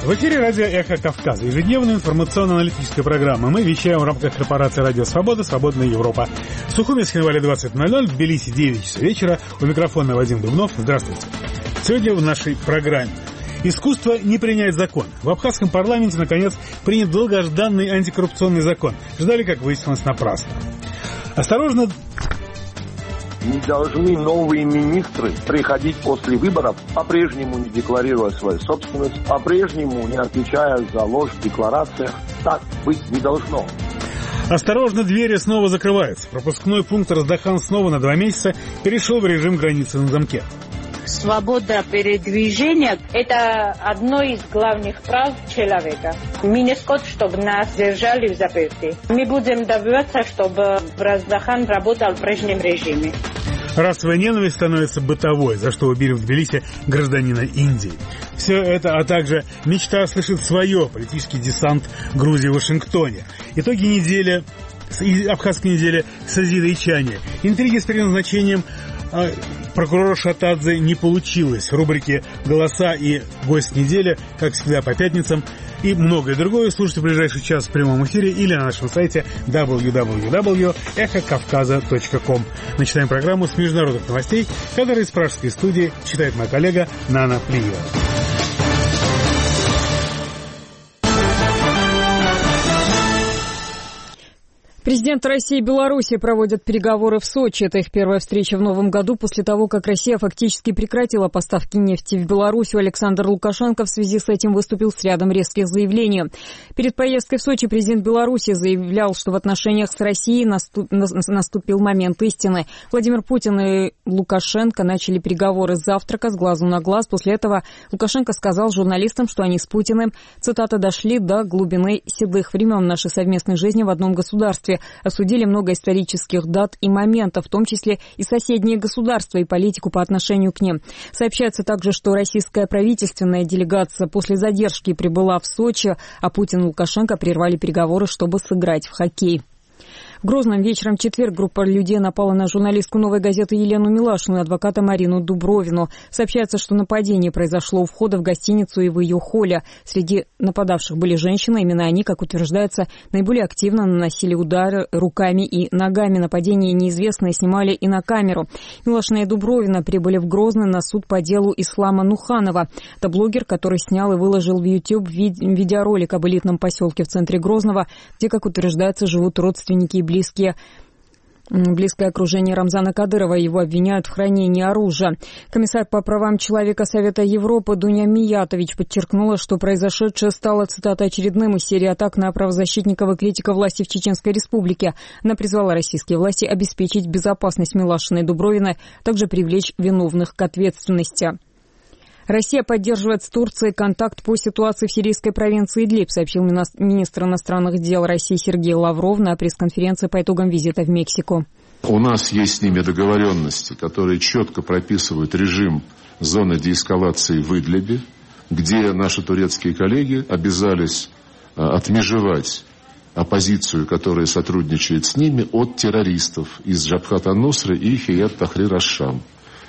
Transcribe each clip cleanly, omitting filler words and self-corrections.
В эфире радио «Эхо Кавказа», ежедневная информационно-аналитическая программа. Мы вещаем в рамках корпорации «Радио Свобода», «Свободная Европа». В Сухуме, Схинвале 20:00, в Тбилиси 9 часов вечера. У микрофона Вадим Дубнов. Здравствуйте. Сегодня в нашей программе. Искусство не принять закон. В абхазском парламенте, наконец, принят долгожданный антикоррупционный закон. Ждали, как выяснилось, напрасно. Осторожно... Не должны новые министры приходить после выборов, по-прежнему не декларируя свою собственность, по-прежнему не отвечая за ложь в декларациях. Так быть не должно. Осторожно, двери снова закрываются. Пропускной пункт Раздахан снова на 2 месяца перешел в режим границы на замке. Свобода передвижения – это одно из главных прав человека. Мы не хотим, чтобы нас держали в заперти. Мы будем добиваться, чтобы Раздахан работал в прежнем режиме. Расовая ненависть становится бытовой, за что убили в Тбилиси гражданина Индии. Все это, а также мечта слышит свое, политический десант Грузии в Вашингтоне. Итоги недели, абхазской недели созидайчане. Интриги с переназначением прокурора Шатадзе не получилось. В рубрике «Голоса» и «Гость недели», как всегда, по пятницам. И многое другое слушайте в ближайший час в прямом эфире или на нашем сайте www.эхокавказа.ком. Начинаем программу с международных новостей, которые из пражской студии читает моя коллега Нана Плиева. Президенты России и Беларуси проводят переговоры в Сочи. Это их первая встреча в новом году после того, как Россия фактически прекратила поставки нефти в Беларусь. Александр Лукашенко в связи с этим выступил с рядом резких заявлений. Перед поездкой в Сочи президент Беларуси заявлял, что в отношениях с Россией наступил момент истины. Владимир Путин и Лукашенко начали переговоры с завтрака, с глазу на глаз. После этого Лукашенко сказал журналистам, что они с Путиным, цитата, «дошли до глубины седых времен нашей совместной жизни в одном государстве». Осудили много исторических дат и моментов, в том числе и соседние государства, и политику по отношению к ним. Сообщается также, что российская правительственная делегация после задержки прибыла в Сочи, а Путин и Лукашенко прервали переговоры, чтобы сыграть в хоккей. В Грозном вечером в четверг группа людей напала на журналистку «Новой газеты» Елену Милашину и адвоката Марину Дубровину. Сообщается, что нападение произошло у входа в гостиницу и в ее холле. Среди нападавших были женщины. Именно они, как утверждается, наиболее активно наносили удары руками и ногами. Нападение неизвестные снимали и на камеру. Милашина и Дубровина прибыли в Грозный на суд по делу Ислама Нуханова. Это блогер, который снял и выложил в YouTube видеоролик об элитном поселке в центре Грозного, где, как утверждается, живут родственники и близкое окружение Рамзана Кадырова. Его обвиняют в хранении оружия. Комиссар по правам человека Совета Европы Дуня Миятович подчеркнула, что произошедшее стало, цитата, очередным из серии атак на правозащитников и критиков власти в Чеченской Республике. Она призвала российские власти обеспечить безопасность Милашиной и Дубровиной, а также привлечь виновных к ответственности. Россия поддерживает с Турцией контакт по ситуации в сирийской провинции Идлиб, сообщил министр иностранных дел России Сергей Лавров на пресс-конференции по итогам визита в Мексику. У нас есть с ними договоренности, которые четко прописывают режим зоны деэскалации в Идлибе, где наши турецкие коллеги обязались отмежевать оппозицию, которая сотрудничает с ними, от террористов из Джабхат ан-Нусры и Хият Тахрир аш-Шам.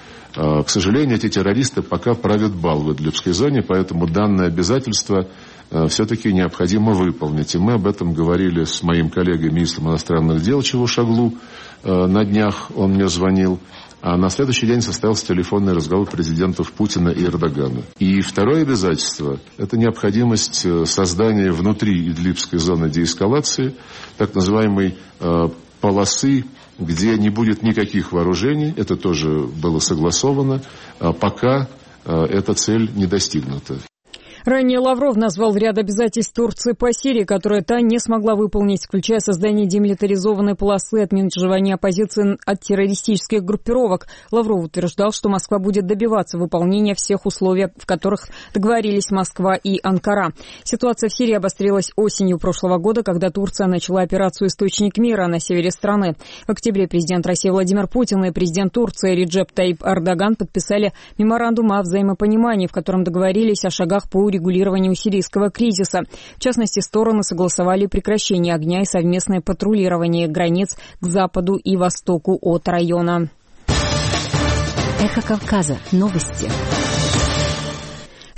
К сожалению, эти террористы пока правят бал в Идлибской зоне, поэтому данное обязательство все-таки необходимо выполнить. И мы об этом говорили с моим коллегой, министром иностранных дел Чавушоглу. На днях он мне звонил. А на следующий день состоялся телефонный разговор президентов Путина и Эрдогана. И второе обязательство – это необходимость создания внутри Идлибской зоны деэскалации так называемой полосы, где не будет никаких вооружений, это тоже было согласовано, пока эта цель не достигнута. Ранее Лавров назвал ряд обязательств Турции по Сирии, которые та не смогла выполнить, включая создание демилитаризованной полосы, отмежевания оппозиции от террористических группировок. Лавров утверждал, что Москва будет добиваться выполнения всех условий, в которых договорились Москва и Анкара. Ситуация в Сирии обострилась осенью прошлого года, когда Турция начала операцию «Источник мира» на севере страны. В октябре президент России Владимир Путин и президент Турции Реджеп Таyyip Эрдоган подписали меморандум о взаимопонимании, в котором договорились о шагах по урегулированию сирийского кризиса. В частности, стороны согласовали прекращение огня и совместное патрулирование границ к западу и востоку от района. Эхо Кавказа. Новости.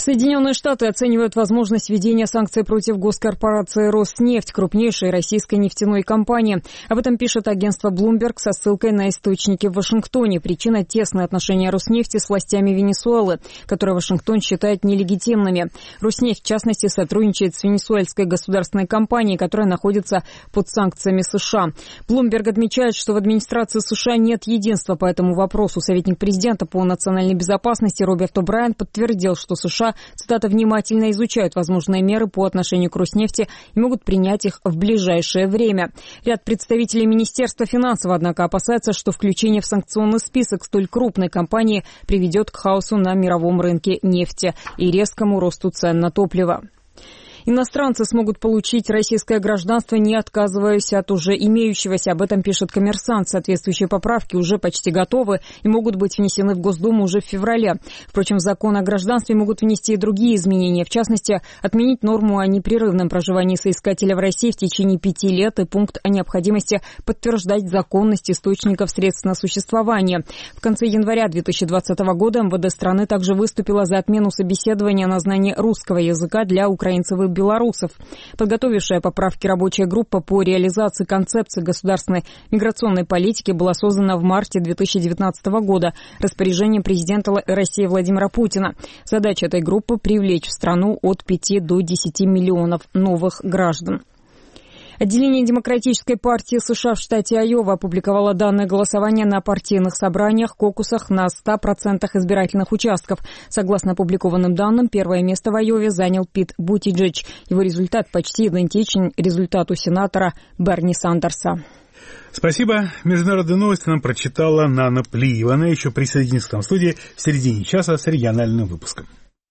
Соединенные Штаты оценивают возможность введения санкций против госкорпорации «Роснефть», крупнейшей российской нефтяной компании. Об этом пишет агентство Bloomberg со ссылкой на источники в Вашингтоне. Причина – тесные отношения Роснефти с властями Венесуэлы, которые Вашингтон считает нелегитимными. Роснефть, в частности, сотрудничает с венесуэльской государственной компанией, которая находится под санкциями США. Bloomberg отмечает, что в администрации США нет единства по этому вопросу. Советник президента по национальной безопасности Роберт О'Брайен подтвердил, что США, цитата, внимательно изучают возможные меры по отношению к Роснефти и могут принять их в ближайшее время. Ряд представителей Министерства финансов, однако, опасаются, что включение в санкционный список столь крупной компании приведет к хаосу на мировом рынке нефти и резкому росту цен на топливо. Иностранцы смогут получить российское гражданство, не отказываясь от уже имеющегося. Об этом пишет «Коммерсант». Соответствующие поправки уже почти готовы и могут быть внесены в Госдуму уже в феврале. Впрочем, в закон о гражданстве могут внести и другие изменения. В частности, отменить норму о непрерывном проживании соискателя в России в течение 5 лет и пункт о необходимости подтверждать законность источников средств на существование. В конце января 2020 года МВД страны также выступила за отмену собеседования на знание русского языка для украинцев и белорусов. Подготовившая поправки рабочая группа по реализации концепции государственной миграционной политики была создана в марте 2019 года распоряжением президента России Владимира Путина. Задача этой группы – привлечь в страну от 5 до 10 миллионов новых граждан. Отделение Демократической партии США в штате Айова опубликовало данные голосования на партийных собраниях, кокусах на 100% избирательных участков. Согласно опубликованным данным, первое место в Айове занял Пит Бутиджедж. Его результат почти идентичен результату сенатора Берни Сандерса. Спасибо. Международные новости нам прочитала Нана Плиева. Она еще присоединится к нам в студии в середине часа с региональным выпуском.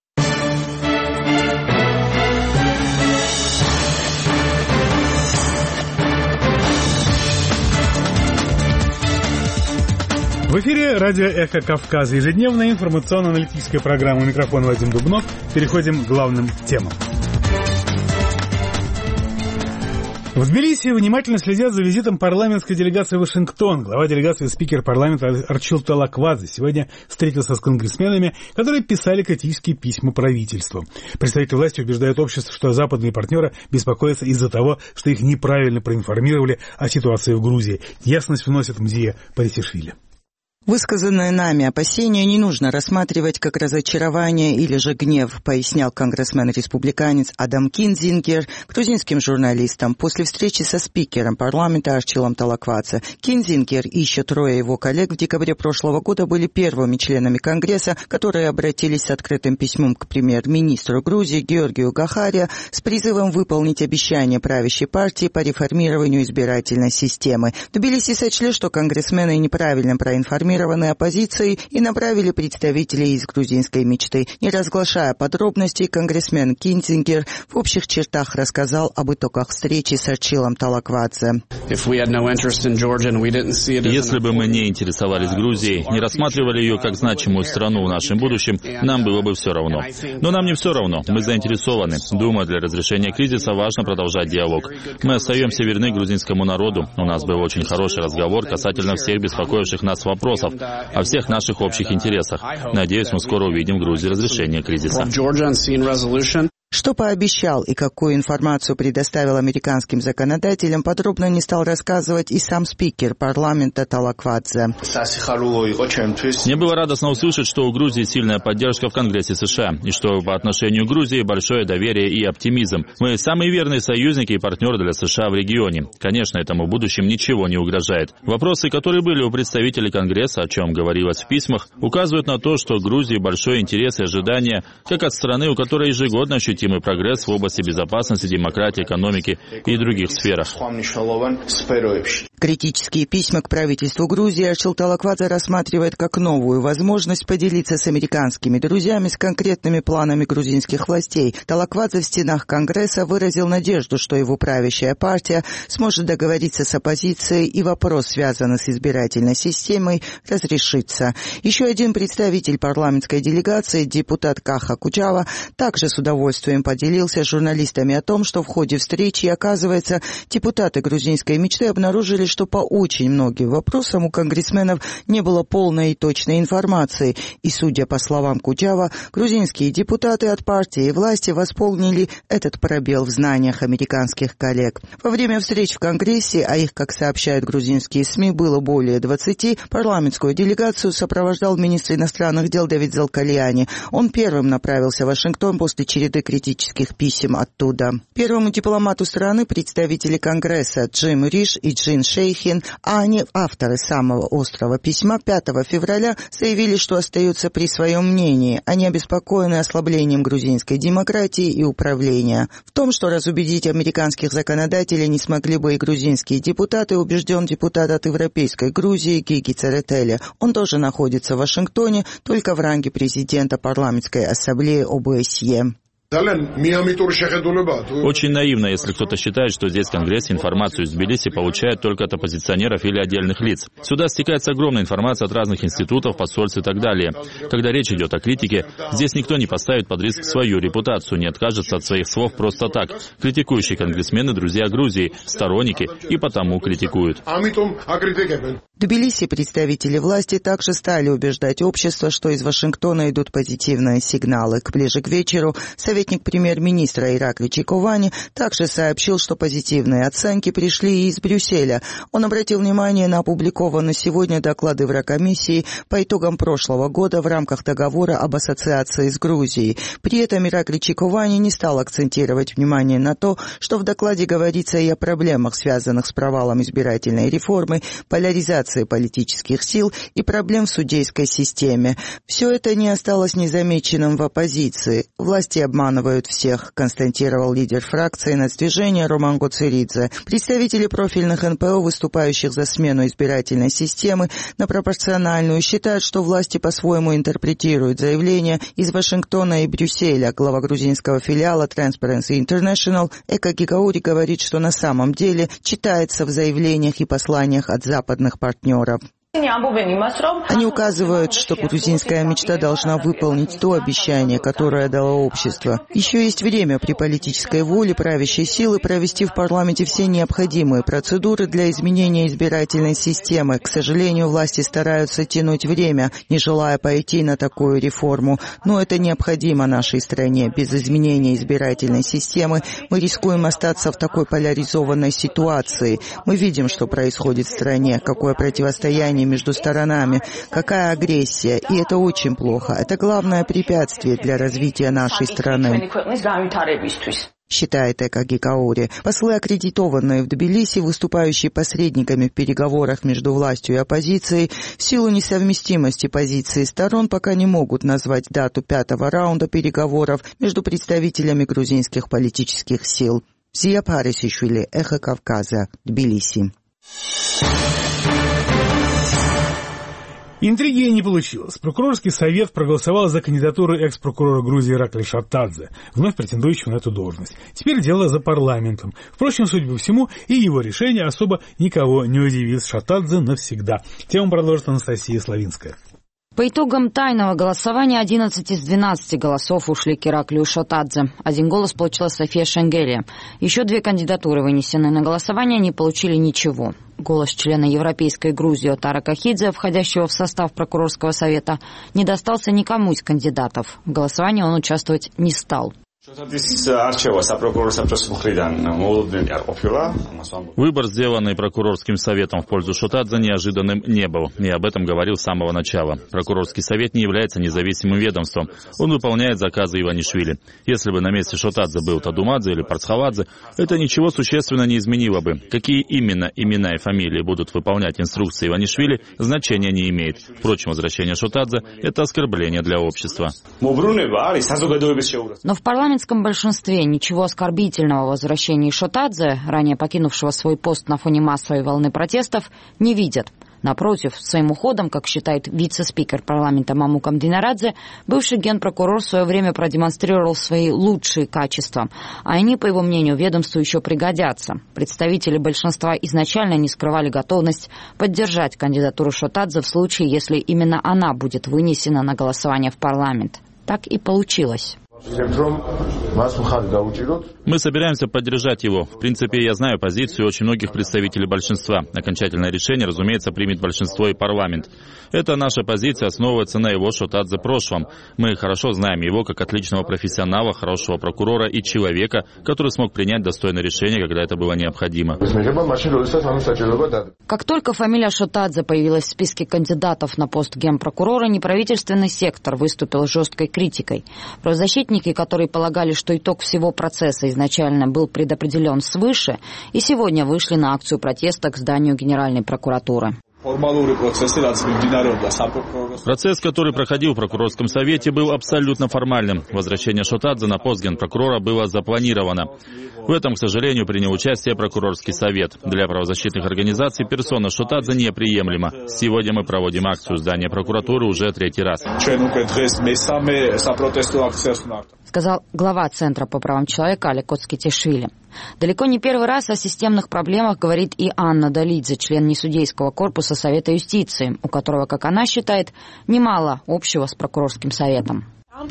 В эфире радио «Эхо Кавказа». Ежедневная информационно-аналитическая программа. У микрофона Вадим Дубнов. Переходим к главным темам. В Тбилиси внимательно следят за визитом парламентской делегации в Вашингтон. Глава делегации, спикер парламента Арчил Талаквадзе сегодня встретился с конгрессменами, которые писали критические письма правительству. Представители власти убеждают общество, что западные партнеры беспокоятся из-за того, что их неправильно проинформировали о ситуации в Грузии. Ясность вносит Мзия Парисишвили. Высказанные нами опасения не нужно рассматривать как разочарование или же гнев, пояснял конгрессмен-республиканец Адам Кинзингер грузинским журналистам после встречи со спикером парламента Арчилом Талаквадзе. Кинзингер и еще 3 его коллег в декабре прошлого года были первыми членами Конгресса, которые обратились с открытым письмом к премьер-министру Грузии Георгию Гахария с призывом выполнить обещания правящей партии по реформированию избирательной системы. В Тбилиси сочли, что конгрессмены неправильно проинформировали оппозицией и направили представителей из грузинской мечты. Не разглашая подробностей, конгрессмен Кинзингер в общих чертах рассказал об итогах встречи с Арчилом Талаквадзе. Если бы мы не интересовались Грузией, не рассматривали ее как значимую страну в нашем будущем, нам было бы все равно. Но нам не все равно. Мы заинтересованы. Думаю, для разрешения кризиса важно продолжать диалог. Мы остаемся верны грузинскому народу. У нас был очень хороший разговор касательно всех беспокоивших нас вопросов, о всех наших общих интересах. Надеюсь, мы скоро увидим в Грузии разрешение кризиса. Что пообещал и какую информацию предоставил американским законодателям, подробно не стал рассказывать и сам спикер парламента Талаквадзе. Мне было радостно услышать, что у Грузии сильная поддержка в Конгрессе США, и что по отношению к Грузии большое доверие и оптимизм. Мы самые верные союзники и партнеры для США в регионе. Конечно, этому в будущем ничего не угрожает. Вопросы, которые были у представителей Конгресса, о чем говорилось в письмах, указывают на то, что Грузии большой интерес и ожидания, как от страны, у которой ежегодно ощутимый прогресс в области безопасности, демократии, экономики и других сферах. Критические письма к правительству Грузии Арчил Талаквадзе рассматривает как новую возможность поделиться с американскими друзьями с конкретными планами грузинских властей. Талаквадзе в стенах Конгресса выразил надежду, что его правящая партия сможет договориться с оппозицией и вопрос, связанный с избирательной системой, разрешится. Еще один представитель парламентской делегации, депутат Каха Куджава, также с удовольствием удовольствием поделился с журналистами о том, что в ходе встречи, оказывается, депутаты грузинской мечты обнаружили, что по очень многим вопросам у конгрессменов не было полной и точной информации. И, судя по словам Кудява, грузинские депутаты от партии и власти восполнили этот пробел в знаниях американских коллег. Во время встреч в Конгрессе, а их, как сообщают грузинские СМИ, было более 20, парламентскую делегацию сопровождал министр иностранных дел Давид Залкальяни. Он первым направился в Вашингтон после череды критических писем оттуда. Первому дипломату страны представители Конгресса Джим Риш и Джин Шейхин, а они авторы самого острого письма, 5 февраля заявили, что остаются при своем мнении. Они обеспокоены ослаблением грузинской демократии и управления. В том, что разубедить американских законодателей не смогли бы и грузинские депутаты, убежден депутат от Европейской Грузии Гиги Церетели. Он тоже находится в Вашингтоне, только в ранге президента парламентской ассамблеи ОБСЕ. Очень наивно, если кто-то считает, что здесь Конгресс информацию из Тбилиси получает только от оппозиционеров или отдельных лиц. Сюда стекается огромная информация от разных институтов, посольств и так далее. Когда речь идет о критике, здесь никто не поставит под риск свою репутацию, не откажется от своих слов просто так. Критикующие конгрессмены – друзья Грузии, сторонники, и потому критикуют. В Тбилиси представители власти также стали убеждать общество, что из Вашингтона идут позитивные сигналы. Ближе к вечеру советник премьер-министра Иракли Чиковани также сообщил, что позитивные оценки пришли и из Брюсселя. Он обратил внимание на опубликованные сегодня доклады Еврокомиссии по итогам прошлого года в рамках договора об ассоциации с Грузией. При этом Иракли Чиковани не стал акцентировать внимание на то, что в докладе говорится и о проблемах, связанных с провалом избирательной реформы, поляризацией политических сил и проблем в судейской системе. Все это не осталось незамеченным в оппозиции. Власти обманывают всех, констатировал лидер фракции нацдвижения Роман Гоцеридзе. Представители профильных НПО, выступающих за смену избирательной системы на пропорциональную, считают, что власти по-своему интерпретируют заявления из Вашингтона и Брюсселя. Глава грузинского филиала Transparency International Эка Гигаури говорит, что на самом деле читается в заявлениях и посланиях от западных партнеров. Они указывают, что грузинская мечта должна выполнить то обещание, которое дало общество. Еще есть время при политической воле правящей силы провести в парламенте все необходимые процедуры для изменения избирательной системы. К сожалению, власти стараются тянуть время, не желая пойти на такую реформу. Но это необходимо нашей стране. Без изменения избирательной системы мы рискуем остаться в такой поляризованной ситуации. Мы видим, что происходит в стране, какое противостояние между сторонами, какая агрессия, и это очень плохо. Это главное препятствие для развития нашей страны, считает Эка Гигаури. Послы, аккредитованные в Тбилиси, выступающие посредниками в переговорах между властью и оппозицией, в силу несовместимости позиций сторон пока не могут назвать дату 5-го раунда переговоров между представителями грузинских политических сил. Зия Парисишвили, Эхо Кавказа, Тбилиси. Интриги не получилось. Прокурорский совет проголосовал за кандидатуру экс-прокурора Грузии Иракли Шатадзе, вновь претендующего на эту должность. Теперь дело за парламентом. Впрочем, судя по всему, и его решение особо никого не удивит. Шатадзе навсегда. Тему продолжит Анастасия Славинская. По итогам тайного голосования 11 из 12 голосов ушли к Ираклию Шатадзе. 1 голос получила София Шенгелия. Еще 2 кандидатуры, вынесенные на голосование, не получили ничего. Голос члена Европейской Грузии Отара Кахидзе, входящего в состав прокурорского совета, не достался никому из кандидатов. В голосовании он участвовать не стал. Выбор, сделанный прокурорским советом в пользу Шатадзе, неожиданным не был. И об этом говорил с самого начала. Прокурорский совет не является независимым ведомством. Он выполняет заказы Иванишвили. Если бы на месте Шатадзе был Тадумадзе или Парцхавадзе, это ничего существенно не изменило бы. Какие именно имена и фамилии будут выполнять инструкции Иванишвили, значения не имеет. Впрочем, возвращение Шатадзе – это оскорбление для общества. Но в парламентском большинстве ничего оскорбительного в возвращении Шатадзе, ранее покинувшего свой пост на фоне массовой волны протестов, не видят. Напротив, своим уходом, как считает вице-спикер парламента Мамукам Динарадзе, бывший генпрокурор в свое время продемонстрировал свои лучшие качества, а они, по его мнению, ведомству еще пригодятся. Представители большинства изначально не скрывали готовность поддержать кандидатуру Шатадзе в случае, если именно она будет вынесена на голосование в парламент. Так и получилось. Мы собираемся поддержать его. В принципе, я знаю позицию очень многих представителей большинства. Окончательное решение, разумеется, примет большинство и парламент. Это наша позиция основывается на его Шотадзе прошлом. Мы хорошо знаем его как отличного профессионала, хорошего прокурора и человека, который смог принять достойное решение, когда это было необходимо. Как только фамилия Шотадзе появилась в списке кандидатов на пост генпрокурора, неправительственный сектор выступил с жесткой критикой. Правозащитники, которые полагали, что итог всего процесса изначально был предопределен свыше, и сегодня вышли на акцию протеста к зданию Генеральной прокуратуры. Процесс, который проходил в прокурорском совете, был абсолютно формальным. Возвращение Шотадзе на пост генпрокурора было запланировано. В этом, к сожалению, принял участие прокурорский совет. Для правозащитных организаций персона Шотадзе неприемлема. Сегодня мы проводим акцию здания прокуратуры уже 3-й раз. Сказал глава Центра по правам человека Алек Оцкитишвили. Далеко не первый раз о системных проблемах говорит и Анна Далидзе, член несудейского корпуса Совета юстиции, у которого, как она считает, немало общего с прокурорским советом.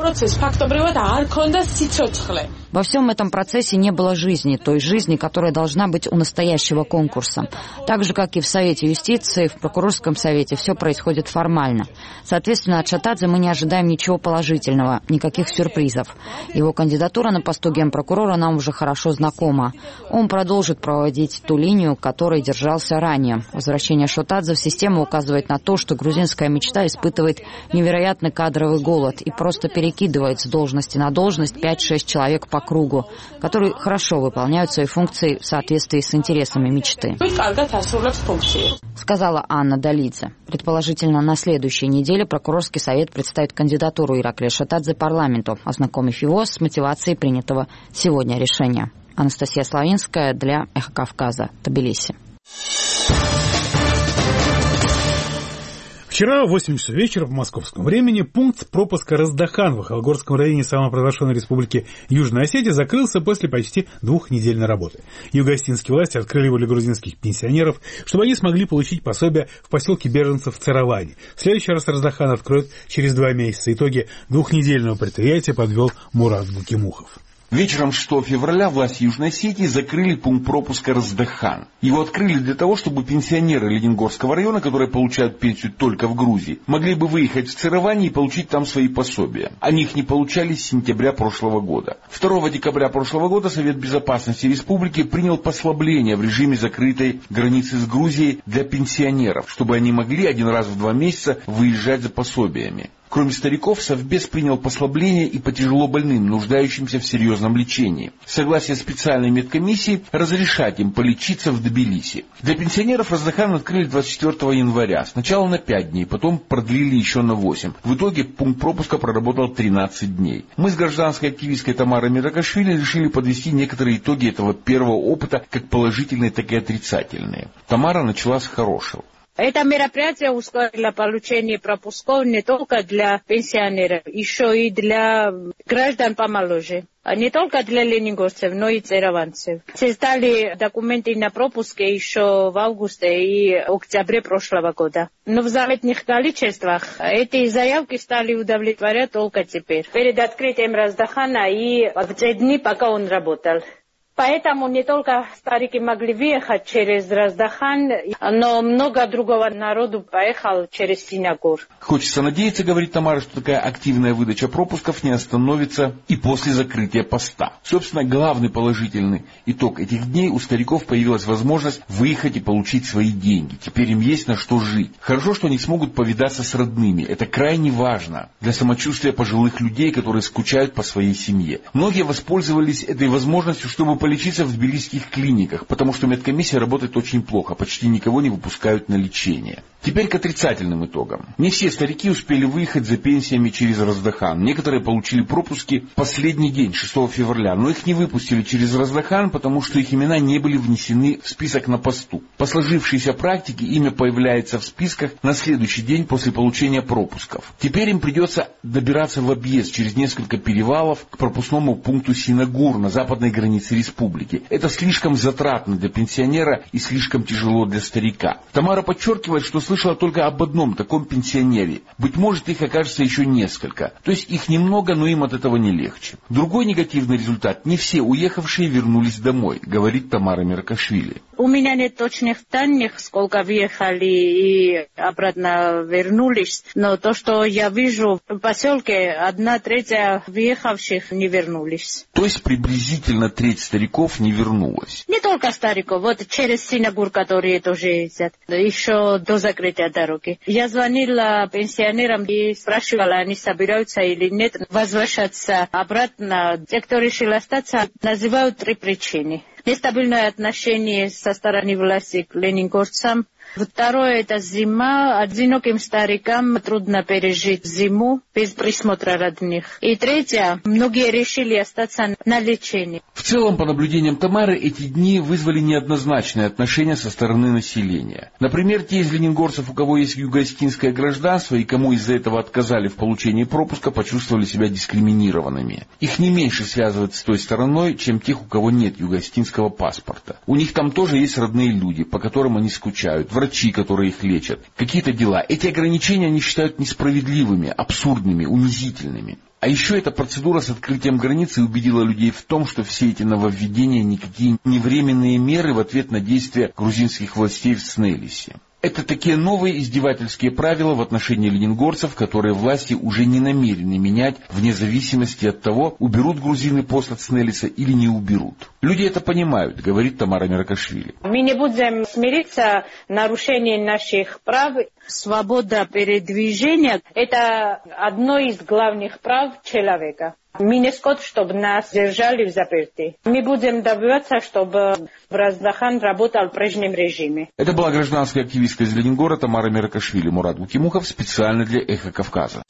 Во всем этом процессе не было жизни, той жизни, которая должна быть у настоящего конкурса. Так же, как и в Совете юстиции, в прокурорском совете все происходит формально. Соответственно, от Шотадзе мы не ожидаем ничего положительного, никаких сюрпризов. Его кандидатура на посту генпрокурора нам уже хорошо знакома. Он продолжит проводить ту линию, которой держался ранее. Возвращение Шотадзе в систему указывает на то, что грузинская мечта испытывает невероятный кадровый голод и просто перекидывает с должности на должность 5-6 человек по кругу, которые хорошо выполняют свои функции в соответствии с интересами мечты. Сказала Анна Далидзе. Предположительно, на следующей неделе прокурорский совет представит кандидатуру Ираклия Шотадзе парламенту, ознакомив его с мотивацией принятого сегодня решения. Анастасия Славинская для Эхо Кавказа, Тбилиси. Вчера в 8 часов вечера по московскому времени пункт пропуска Раздахан в Холгорском районе самопровозглашенной республики Южная Осетия закрылся после почти 2-недельной работы. Юго-осетинские власти открыли его для грузинских пенсионеров, чтобы они смогли получить пособие в поселке беженцев Царавани. В следующий раз Раздахан откроют через 2 месяца. Итоги 2-недельного предприятия подвел Мурат Букимухов. Вечером 6 февраля власти Южной Осетии закрыли пункт пропуска Раздахан. Его открыли для того, чтобы пенсионеры Ленингорского района, которые получают пенсию только в Грузии, могли бы выехать в Царавани и получить там свои пособия. Они их не получали с сентября прошлого года. 2 декабря прошлого года Совет Безопасности Республики принял послабление в режиме закрытой границы с Грузией для пенсионеров, чтобы они могли 1 раз в 2 месяца выезжать за пособиями. Кроме стариков, Совбез принял послабление и по тяжелобольным, нуждающимся в серьезном лечении. Согласие специальной медкомиссии разрешать им полечиться в Тбилиси. Для пенсионеров Раздахан открыли 24 января. Сначала на 5 дней, потом продлили еще на 8. В итоге пункт пропуска проработал 13 дней. Мы с гражданской активисткой Тамарой Миракашвили решили подвести некоторые итоги этого первого опыта, как положительные, так и отрицательные. Тамара начала с хорошего. Это мероприятие ускорило получение пропусков не только для пенсионеров, еще и для граждан помоложе. Не только для ленингорцев, но и цараванцев. Создали документы на пропуске еще в августе и октябре прошлого года. Но в заметных количествах эти заявки стали удовлетворять только теперь. Перед открытием Раздахана и в те дни, пока он работал. Поэтому не только старики могли въехать через Раздахан, но много другого народу поехал через Синягур. Хочется надеяться, говорит Тамара, что такая активная выдача пропусков не остановится и после закрытия поста. Собственно, главный положительный итог этих дней: у стариков появилась возможность выехать и получить свои деньги. Теперь им есть на что жить. Хорошо, что они смогут повидаться с родными. Это крайне важно для самочувствия пожилых людей, которые скучают по своей семье. Многие воспользовались этой возможностью, чтобы полечиться в тбилисских клиниках, потому что медкомиссия работает очень плохо, почти никого не выпускают на лечение. Теперь к отрицательным итогам. Не все старики успели выехать за пенсиями через Раздахан. Некоторые получили пропуски в последний день, 6 февраля, но их не выпустили через Раздахан, потому что их имена не были внесены в список на посту. По сложившейся практике имя появляется в списках на следующий день после получения пропусков. Теперь им придется добираться в объезд через несколько перевалов к пропускному пункту Синагур на западной границе республики. Это слишком затратно для пенсионера и слишком тяжело для старика. Тамара подчеркивает, что с слышала только об одном таком пенсионере. Быть может, их окажется еще несколько. То есть их немного, но им от этого не легче. Другой негативный результат. Не все уехавшие вернулись домой, говорит Тамара Меркашвили. У меня нет точных данных, сколько въехали и обратно вернулись. Но то, что я вижу в поселке, 1/3 въехавших не вернулись. То есть приблизительно треть стариков не вернулась. Не только стариков, вот через Синагур, которые тоже ездят, еще до закрытия дороги. Я звонила пенсионерам и спрашивала, они собираются или нет возвращаться обратно. Те, кто решил остаться, называют 3 причины. Нестабильное отношение со стороны власти к лениногорцам. Второе – это зима. Одиноким старикам трудно пережить зиму без присмотра родных. И третье – многие решили остаться на лечении. В целом, по наблюдениям Тамары, эти дни вызвали неоднозначное отношение со стороны населения. Например, те из лениногорцев, у кого есть юго-осетинское гражданство и кому из-за этого отказали в получении пропуска, почувствовали себя дискриминированными. Их не меньше связывают с той стороной, чем тех, у кого нет юго-осетинского паспорта. У них там тоже есть родные люди, по которым они скучают, врачи, которые их лечат, какие-то дела. Эти ограничения они считают несправедливыми, абсурдными, унизительными. А еще эта процедура с открытием границы убедила людей в том, что все эти нововведения никакие не временные меры в ответ на действия грузинских властей в Снелисе. Это такие новые издевательские правила в отношении лениногорцев, которые власти уже не намерены менять вне зависимости от того, уберут грузины пост от Снелиса или не уберут. Люди это понимают, говорит Тамара Меркашвили. Мы не будем смириться с нарушением наших прав. Свобода передвижения – это одно из главных прав человека. Мы не хотим, чтобы нас держали в заперти. Мы будем добиваться, чтобы Раздахан работал в прежнем режиме. Это была гражданская активистка из Ленинграда Тамара Меркашвили. Мурат Гукимухов специально для «Эхо Кавказа».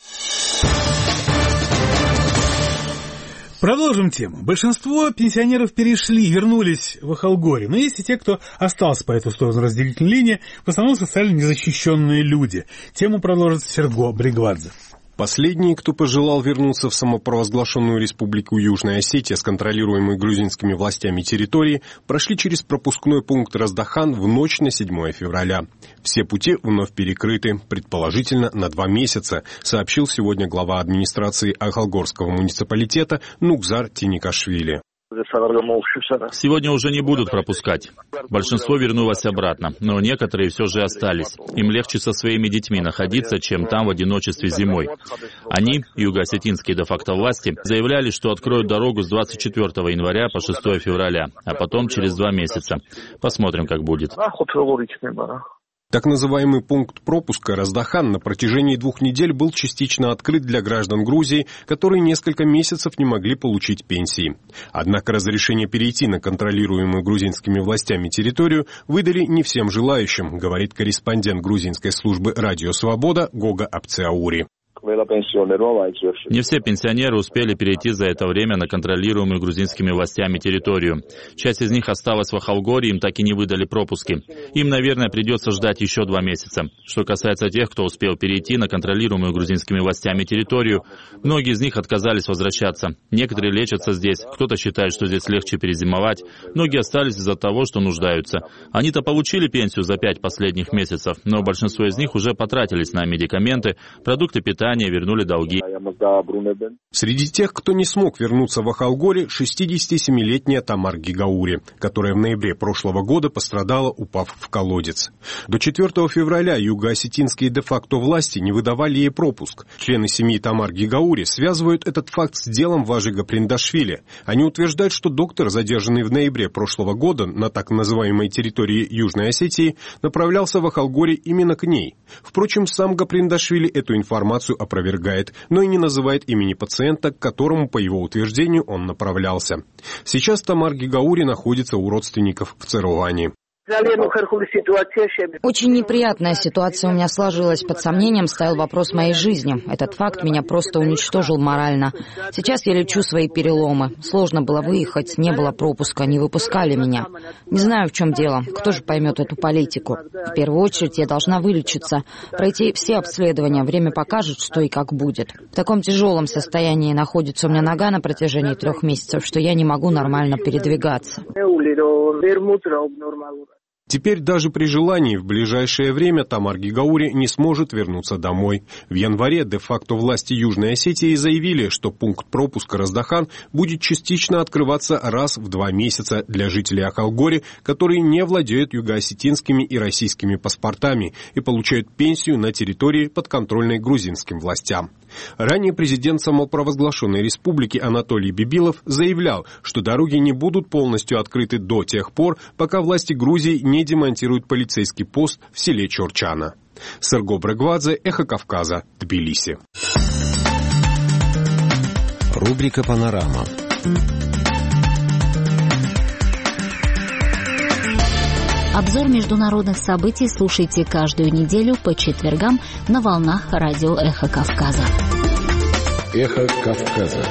Продолжим тему. Большинство пенсионеров вернулись в Ахалгори, но есть и те, кто остался по эту сторону разделительной линии, в основном социально незащищенные люди. Тему продолжит Серго Бригвадзе. Последние, кто пожелал вернуться в самопровозглашенную республику Южная Осетия с контролируемой грузинскими властями территории, прошли через пропускной пункт Раздахан в ночь на 7 февраля. Все пути вновь перекрыты, предположительно на 2 месяца, сообщил сегодня глава администрации Ахалгорского муниципалитета Нукзар Тиникашвили. Сегодня уже не будут пропускать. Большинство вернулось обратно, но некоторые все же остались. Им легче со своими детьми находиться, чем там в одиночестве зимой. Они, юго-осетинские де-факто власти, заявляли, что откроют дорогу с 24 января по 6 февраля, а потом через 2 месяца. Посмотрим, как будет. Так называемый пункт пропуска Раздахан на протяжении 2 недель был частично открыт для граждан Грузии, которые несколько месяцев не могли получить пенсии. Однако разрешение перейти на контролируемую грузинскими властями территорию выдали не всем желающим, говорит корреспондент грузинской службы «Радио Свобода» Гога Апциаури. Не все пенсионеры успели перейти за это время на контролируемую грузинскими властями территорию. Часть из них осталась в Ахалгоре, им так и не выдали пропуски. Им, наверное, придется ждать еще 2 месяца. Что касается тех, кто успел перейти на контролируемую грузинскими властями территорию, многие из них отказались возвращаться. Некоторые лечатся здесь, кто-то считает, что здесь легче перезимовать. Многие остались из-за того, что нуждаются. Они-то получили пенсию за 5 последних месяцев, но большинство из них уже потратились на медикаменты, продукты питания, вернули долги. Среди тех, кто не смог вернуться в Ахалгоре, 67-летняя Тамар Гигаури, которая в ноябре прошлого года пострадала, упав в колодец. До 4 февраля юго-осетинские де-факто власти не выдавали ей пропуск. Члены семьи Тамар Гигаури связывают этот факт с делом Важига Приндашвили. Они утверждают, что доктор, задержанный в ноябре прошлого года на так называемой территории Южной Осетии, направлялся в Ахалгоре именно к ней. Впрочем, сам Гаприндашвили эту информацию опровергает, но и не называет имени пациента, к которому, по его утверждению, он направлялся. Сейчас Тамар Гигаури находится у родственников в Церуване. Очень неприятная ситуация у меня сложилась. Под сомнением стоял вопрос моей жизни. Этот факт меня просто уничтожил морально. Сейчас я лечу свои переломы. Сложно было выехать, не было пропуска, не выпускали меня. Не знаю, в чем дело. Кто же поймет эту политику? В первую очередь я должна вылечиться, пройти все обследования. Время покажет, что и как будет. В таком тяжелом состоянии находится у меня нога на протяжении 3 месяцев, что я не могу нормально передвигаться. Теперь даже при желании в ближайшее время Тамар Гигаури не сможет вернуться домой. В январе де-факто власти Южной Осетии заявили, что пункт пропуска Раздахан будет частично открываться раз в 2 месяца для жителей Ахалгори, которые не владеют югоосетинскими и российскими паспортами и получают пенсию на территории, подконтрольной грузинским властям. Ранее президент самопровозглашенной республики Анатолий Бибилов заявлял, что дороги не будут полностью открыты до тех пор, пока власти Грузии не демонтируют полицейский пост в селе Чорчана. Серго Брегвадзе, Эхо Кавказа, Тбилиси. Рубрика «Панорама». Обзор международных событий слушайте каждую неделю по четвергам на волнах радио «Эхо Кавказа». «Эхо Кавказа».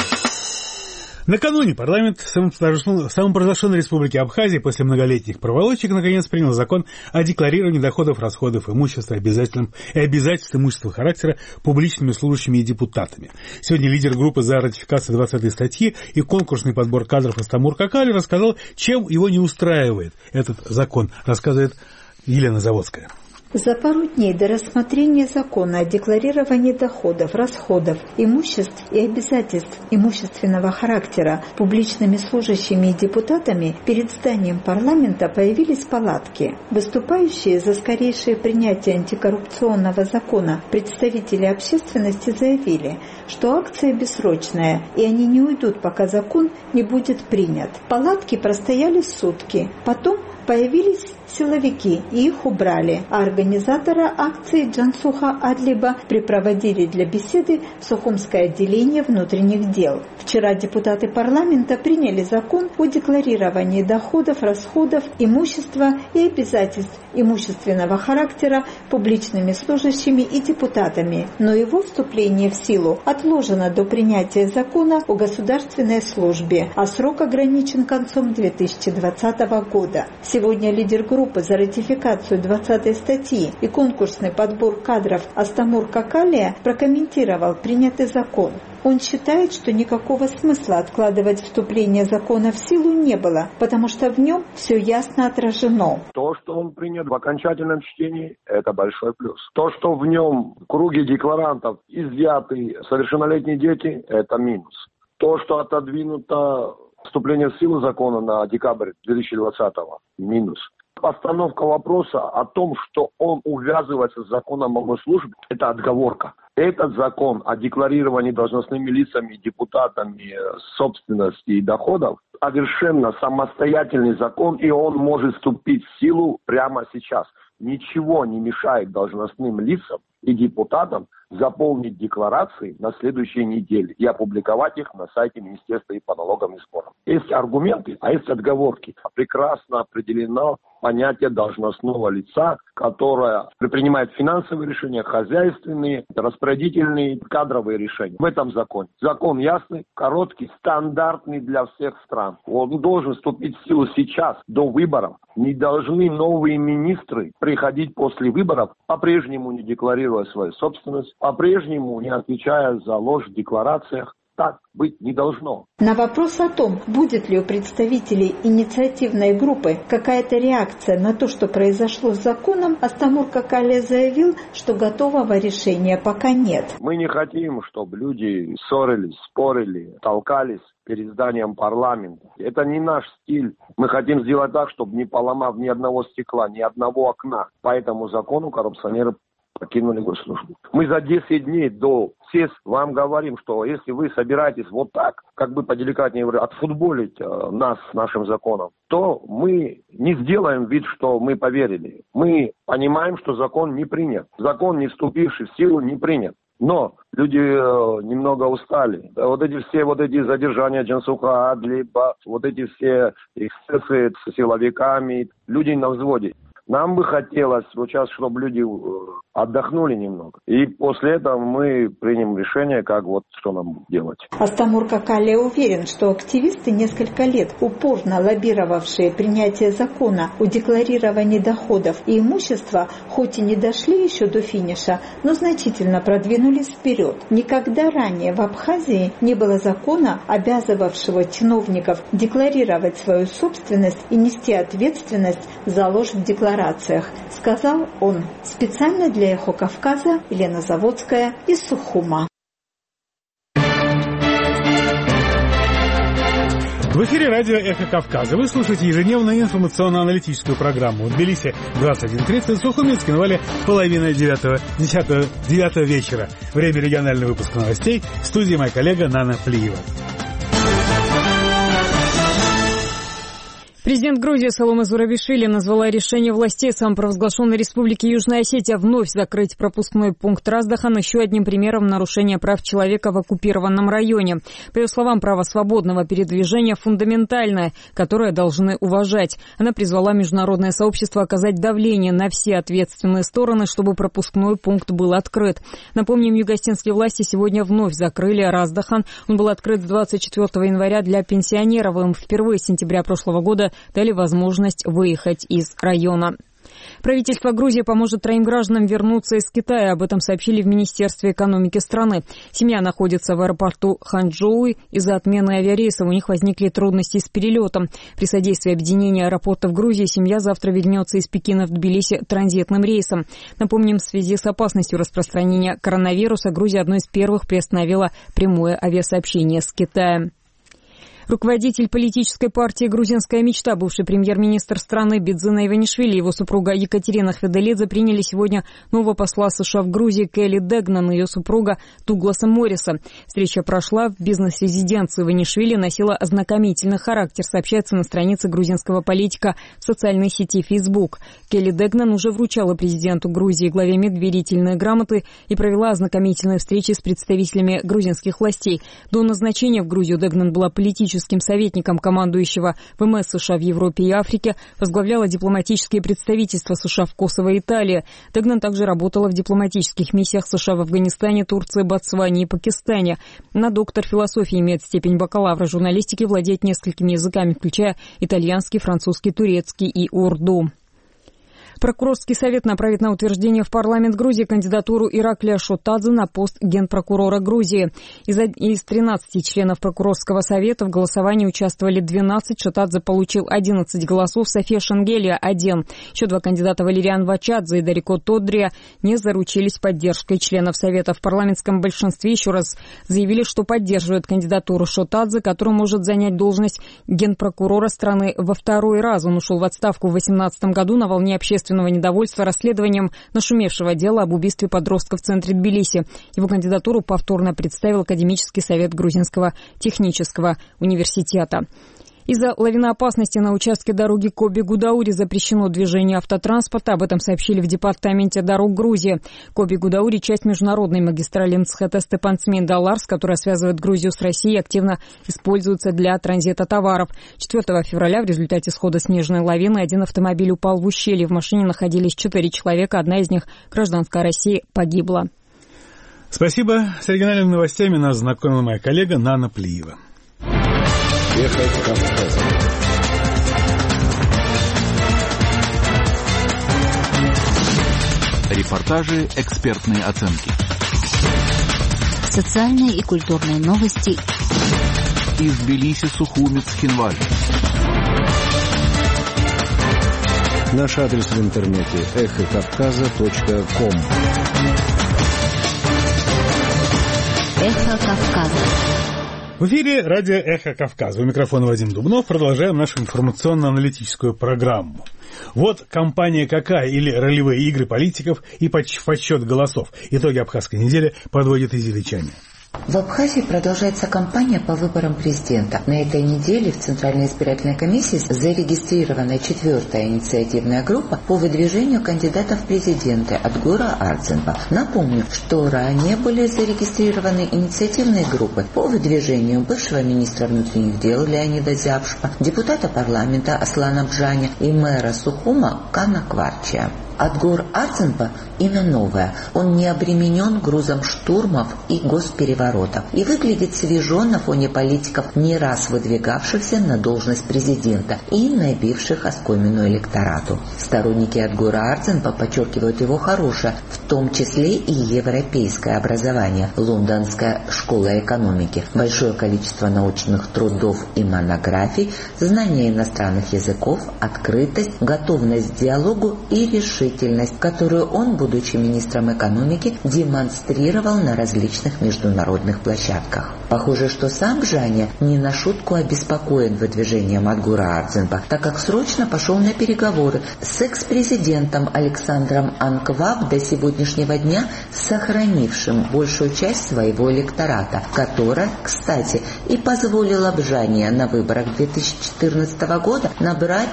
Накануне парламент самопровозглашенной республики Абхазии после многолетних проволочек наконец принял закон о декларировании доходов, расходов, имущества и обязательств имущественного характера публичными служащими и депутатами. Сегодня лидер группы за ратификацию 20-й статьи и конкурсный подбор кадров Астамур Какали рассказал, чем его не устраивает этот закон, рассказывает Елена Заводская. За пару дней до рассмотрения закона о декларировании доходов, расходов, имуществ и обязательств имущественного характера публичными служащими и депутатами перед зданием парламента появились палатки. Выступающие за скорейшее принятие антикоррупционного закона представители общественности заявили, что акция бессрочная, и они не уйдут, пока закон не будет принят. Палатки простояли сутки, потом появились силовики, и их убрали, а организатора акции Джансуха Адлиба припроводили для беседы в Сухумское отделение внутренних дел. Вчера депутаты парламента приняли закон о декларировании доходов, расходов, имущества и обязательств имущественного характера публичными служащими и депутатами, но его вступление в силу отложено до принятия закона о государственной службе, а срок ограничен концом 2020 года. Сегодня лидер группы за ратификацию 20-й статьи и конкурсный подбор кадров Астамур Какалия прокомментировал принятый закон. Он считает, что никакого смысла откладывать вступление закона в силу не было, потому что в нем все ясно отражено. То, что он принят в окончательном чтении, это большой плюс. То, что в нем в круге декларантов изъяты совершеннолетние дети, это минус. То, что отодвинуто вступление в силу закона на декабрь 2020-го, минус. Постановка вопроса о том, что он увязывается с законом о госслужбе, это отговорка. Этот закон о декларировании должностными лицами, депутатами собственности и доходов совершенно самостоятельный закон, и он может вступить в силу прямо сейчас. Ничего не мешает должностным лицам и депутатам заполнить декларации на следующей неделе и опубликовать их на сайте Министерства и по налогам и сборам. Есть аргументы, а есть отговорки. Прекрасно определено понятие должностного лица, которое принимает финансовые решения, хозяйственные, распорядительные, кадровые решения. В этом законе. Закон ясный, короткий, стандартный для всех стран. Он должен вступить в силу сейчас, до выборов. Не должны новые министры приходить после выборов, по-прежнему не декларируя свою собственность, по-прежнему не отвечая за ложь в декларациях. Так быть не должно. На вопрос о том, будет ли у представителей инициативной группы какая-то реакция на то, что произошло с законом, Астамур Какалия заявил, что готового решения пока нет. Мы не хотим, чтобы люди ссорились, спорили, толкались перед зданием парламента. Это не наш стиль. Мы хотим сделать так, чтобы не поломав ни одного стекла, ни одного окна. По этому закону коррупционеры покинули госслужбу. Мы за 10 дней до сессии вам говорим, что если вы собираетесь вот так, как бы поделикатнее говоря, отфутболить нас с нашим законом, то мы не сделаем вид, что мы поверили. Мы понимаем, что закон не принят. Закон, не вступивший в силу, не принят. Но люди немного устали. Вот эти задержания Джансуха Адлиба, вот эти все эксцессы с силовиками, люди на взводе. Нам бы хотелось вот сейчас, чтобы люди отдохнули немного. И после этого мы примем решение, как вот что нам делать. Астамур Какалия уверен, что активисты, несколько лет упорно лоббировавшие принятие закона о декларировании доходов и имущества, хоть и не дошли еще до финиша, но значительно продвинулись вперед. Никогда ранее в Абхазии не было закона, обязывавшего чиновников декларировать свою собственность и нести ответственность за ложь в декларациях, сказал он. Специально для «Эхо Кавказа» Елена Заводская из Сухума. В эфире радио «Эхо Кавказа». Вы слушаете ежедневную информационно-аналитическую программу. В Тбилиси 21:30, в Сухуме, в Цхинвале половина 9 вечера. Время регионального выпуска новостей. В студии моя коллега Нана Плиева. Президент Грузии Саломе Зурабишвили назвала решение властей самопровозглашенной Республики Южная Осетия вновь закрыть пропускной пункт Раздахан еще одним примером нарушения прав человека в оккупированном районе. По ее словам, право свободного передвижения фундаментальное, которое должны уважать. Она призвала международное сообщество оказать давление на все ответственные стороны, чтобы пропускной пункт был открыт. Напомним, югоостинские власти сегодня вновь закрыли Раздахан. Он был открыт с 24 января для пенсионеров. Им впервые с сентября прошлого года дали возможность выехать из района. Правительство Грузии поможет 3 гражданам вернуться из Китая. Об этом сообщили в Министерстве экономики страны. Семья находится в аэропорту Ханчжоу. Из-за отмены авиарейсов у них возникли трудности с перелетом. При содействии объединения аэропортов Грузии семья завтра вернется из Пекина в Тбилиси транзитным рейсом. Напомним, в связи с опасностью распространения коронавируса Грузия одной из первых приостановила прямое авиасообщение с Китаем. Руководитель политической партии «Грузинская мечта», бывший премьер-министр страны Бидзина Иванишвили и его супруга Екатерина Хведелидзе приняли сегодня нового посла США в Грузии Келли Дегнан и ее супруга Дугласа Морриса. Встреча прошла в бизнес-резиденции Иванишвили, носила ознакомительный характер, сообщается на странице грузинского политика в социальной сети Facebook. Келли Дегнан уже вручала президенту Грузии, главе МИД, верительные грамоты и провела ознакомительные встречи с представителями грузинских властей. До назначения в Грузию Дегнан была политическим советником командующего ВМС США в Европе и Африке, возглавляла дипломатические представительства США в Косово и Италии. Дегнан также работала в дипломатических миссиях США в Афганистане, Турции, Ботсване и Пакистане. Она доктор философии, имеет степень бакалавра журналистики, владеет несколькими языками, включая итальянский, французский, турецкий и урду. Прокурорский совет направит на утверждение в парламент Грузии кандидатуру Ираклия Шотадзе на пост генпрокурора Грузии. Из 13 членов прокурорского совета в голосовании участвовали 12. Шотадзе получил 11 голосов, София Шенгелия – 1. Еще 2 кандидата Валериан Вачадзе и Дарико Тодрия не заручились поддержкой членов совета. В парламентском большинстве еще раз заявили, что поддерживают кандидатуру Шотадзе, который может занять должность генпрокурора страны во второй раз. Он ушел в отставку в 2018 году на волне общественного недовольства расследованием нашумевшего дела об убийстве подростка в центре Тбилиси. Его кандидатуру повторно представил Академический совет Грузинского технического университета. Из-за лавиноопасности на участке дороги Коби-Гудаури запрещено движение автотранспорта. Об этом сообщили в Департаменте дорог Грузии. Коби-Гудаури – часть международной магистрали Мцхета-Степан-Цмин-Даларс, которая связывает Грузию с Россией, активно используется для транзита товаров. 4 февраля в результате схода снежной лавины один автомобиль упал в ущелье. В машине находились 4 человека, одна из них, гражданка России, погибла. Спасибо. С региональными новостями нас знакомила моя коллега Нана Плиева. Эхо Кавказа. Репортажи, экспертные оценки. Социальные и культурные новости. Из Тбилиси, Сухуми, Цхинваль. Наш адрес в интернете эхокавказа.ком. Эхо Кавказа. В эфире радио «Эхо Кавказа». У микрофона Вадим Дубнов. Продолжаем нашу информационно-аналитическую программу. Вот компания «Какая» или ролевые игры политиков и подсчет голосов. Итоги абхазской недели подводит изиличане. В Абхазии продолжается кампания по выборам президента. На этой неделе в Центральной избирательной комиссии зарегистрирована 4-я инициативная группа по выдвижению кандидатов в президенты Адгора Ардзинба. Напомню, что ранее были зарегистрированы инициативные группы по выдвижению бывшего министра внутренних дел Леонида Зябшпа, депутата парламента Аслана Бжаня и мэра Сухума Кана Кварчия. Адгор Ардзинба – имя новое. Он не обременен грузом штурмов и госпереворотов и выглядит свежо на фоне политиков, не раз выдвигавшихся на должность президента и набивших оскомину электорату. Сторонники Адгора Ардзинба подчеркивают его хорошее, в том числе и европейское образование, Лондонская школа экономики, большое количество научных трудов и монографий, знание иностранных языков, открытость, готовность к диалогу и решительность, которую он, будучи министром экономики, демонстрировал на различных международных площадках. Похоже, что сам Бжаня не на шутку обеспокоен выдвижением Адгора Ардзинба, так как срочно пошел на переговоры с экс-президентом Александром Анкваб, до сегодняшнего дня сохранившим большую часть своего электората, которая, кстати, и позволила Бжане на выборах 2014 года набрать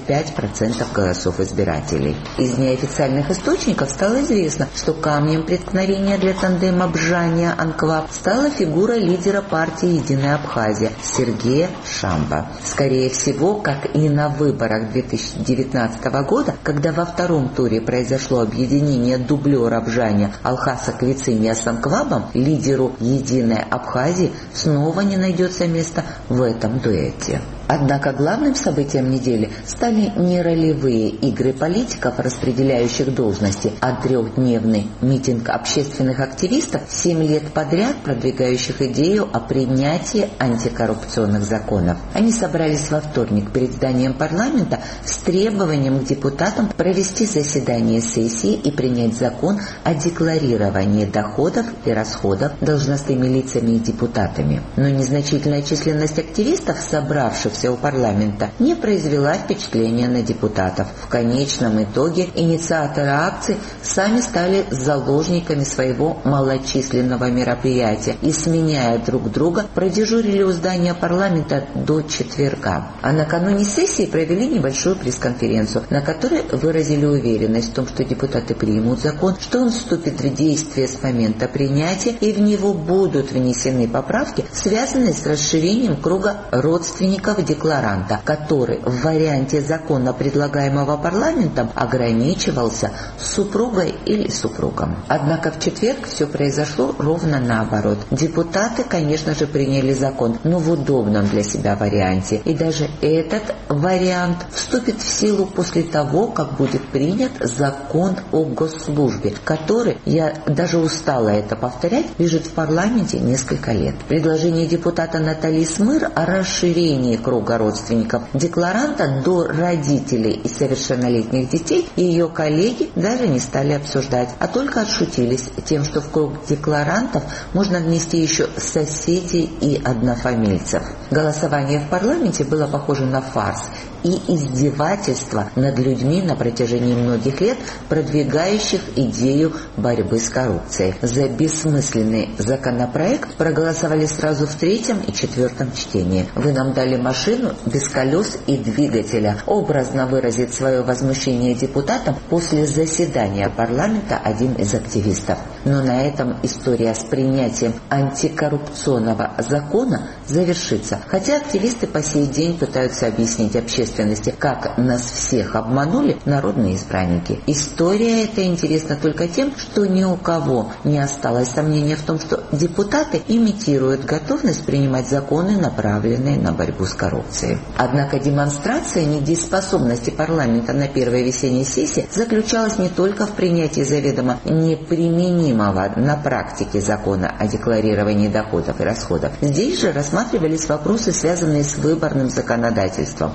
35% голосов избирателей. Из неофициальных источников стало известно, что камнем преткновения для тандема Бжаня-Анкваб стала фигура лидера партии «Единая Абхазия» Сергея Шамба. Скорее всего, как и на выборах 2019 года, когда во втором туре произошло объединение дублера Бжаня Алхаса Квициния с Анквабом, лидеру «Единой Абхазии» снова не найдется места в этом дуэте. Однако главным событием недели стали не ролевые игры политиков, распределяющих должности, а трехдневный митинг общественных активистов, 7 лет подряд продвигающих идею о принятии антикоррупционных законов. Они собрались во вторник перед зданием парламента с требованием к депутатам провести заседание сессии и принять закон о декларировании доходов и расходов должностными лицами и депутатами. Но незначительная численность активистов, собравшихся у парламента, не произвела впечатления на депутатов. В конечном итоге инициаторы акций сами стали заложниками своего малочисленного мероприятия и, сменяя друг друга, продежурили у здания парламента до четверга. А накануне сессии провели небольшую пресс-конференцию, на которой выразили уверенность в том, что депутаты примут закон, что он вступит в действие с момента принятия и в него будут внесены поправки, связанные с расширением круга родственников декларанта, который в варианте закона, предлагаемого парламентом, ограничивался супругой или супругом. Однако в четверг все произошло ровно наоборот. Депутаты, конечно же, приняли закон, но в удобном для себя варианте. И даже этот вариант вступит в силу после того, как будет принят закон о госслужбе, который, я даже устала это повторять, лежит в парламенте несколько лет. Предложение депутата Натальи Смыр о расширении круга родственников декларанта до родителей и совершеннолетних детей ее коллеги даже не стали обсуждать, а только отшутились тем, что в круг декларантов можно внести еще соседей и однофамильцев. Голосование в парламенте было похоже на фарс и издевательство над людьми на протяжении многих лет, продвигающих идею борьбы с коррупцией. За бессмысленный законопроект проголосовали сразу в 3-м и 4-м чтении. Вы нам дали машину без колес и двигателя, образно выразит свое возмущение депутатам после заседания парламента один из активистов. Но на этом история с принятием антикоррупционного закона завершится. Хотя активисты по сей день пытаются объяснить общественности, как нас всех обманули народные избранники. История эта интересна только тем, что ни у кого не осталось сомнения в том, что депутаты имитируют готовность принимать законы, направленные на борьбу с коррупцией. Однако демонстрация недееспособности парламента на первой весенней сессии заключалась не только в принятии заведомо неприменимого на практике закона о декларировании доходов и расходов. Здесь же рассматривались вопросы, связанные с выборным законодательством. 2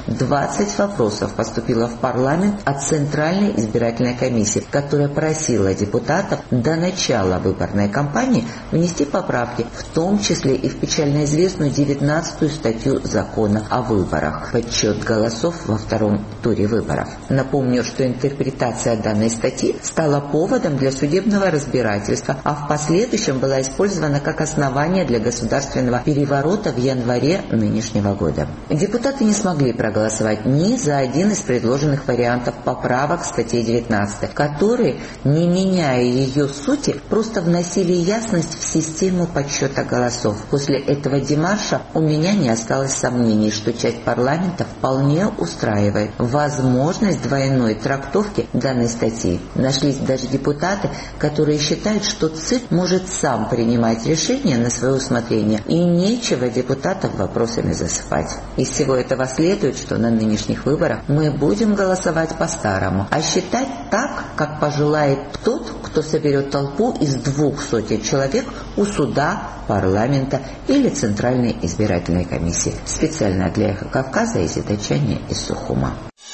20 вопросов поступило в парламент от Центральной избирательной комиссии, которая просила депутатов до начала выборной кампании внести поправки, в том числе и в печально известную 19-ю статью закона о выборах, подсчет голосов во втором туре выборов. Напомню, что интерпретация данной статьи стала поводом для судебного разбирательства, а в последующем была использована как основание для государственного переворота в январе нынешнего года. Депутаты не смогли проголосовать ни за один из предложенных вариантов поправок к статье 19, которые, не меняя ее сути, просто вносили ясность в систему подсчета голосов. После этого демарша у меня не осталось сомнений, что часть парламента вполне устраивает возможность двойной трактовки данной статьи. Нашлись даже депутаты, которые считают, что ЦИК может сам принимать решения на свое усмотрение, и нечего депутатов вопросами засыпать. Из всего этого следует, что на нынешних выборах мы будем голосовать по-старому, а считать так, как пожелает тот, кто соберет толпу из 200 человек у суда, парламента или Центральной избирательной комиссии. Специально для «Эхо Кавказа» из Дачани из Сухума.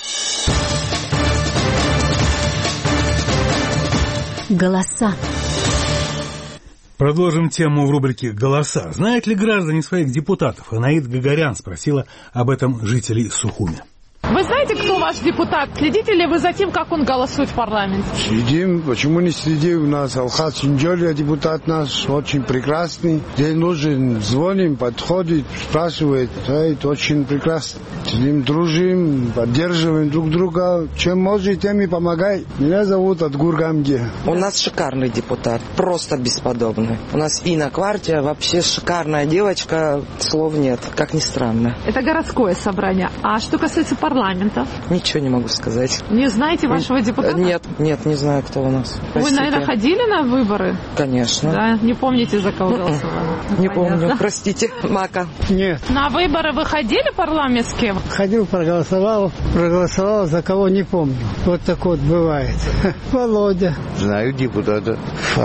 Голоса. Продолжим тему в рубрике «Голоса». Знают ли граждане своих депутатов? Анаид Гагарян спросила об этом жителей Сухуми. Вы знаете, кто ваш депутат? Следите ли вы за тем, как он голосует в парламенте? Следим. Почему не следим? У нас Алхаз Чинджолия, депутат наш, очень прекрасный. Где нужен, звоним, подходит, спрашивает. Это очень прекрасно. С ним дружим, поддерживаем друг друга. Чем может, тем и помогай. Меня зовут Адгур Гамги. У нас шикарный депутат, просто бесподобный. У нас Ина Квартия, вообще шикарная девочка, слов нет, как ни странно. Это городское собрание. А что касается парламента? Ничего не могу сказать. Не знаете вашего депутата? Нет, не знаю, кто у нас. Вы, наверное, ходили на выборы? Конечно. Да, не помните, за кого голосовали? Не помню, простите. Мака. Нет. На выборы вы ходили парламентские? Ходил, проголосовал за кого не помню. Вот так вот бывает. Володя. Знаю депутата.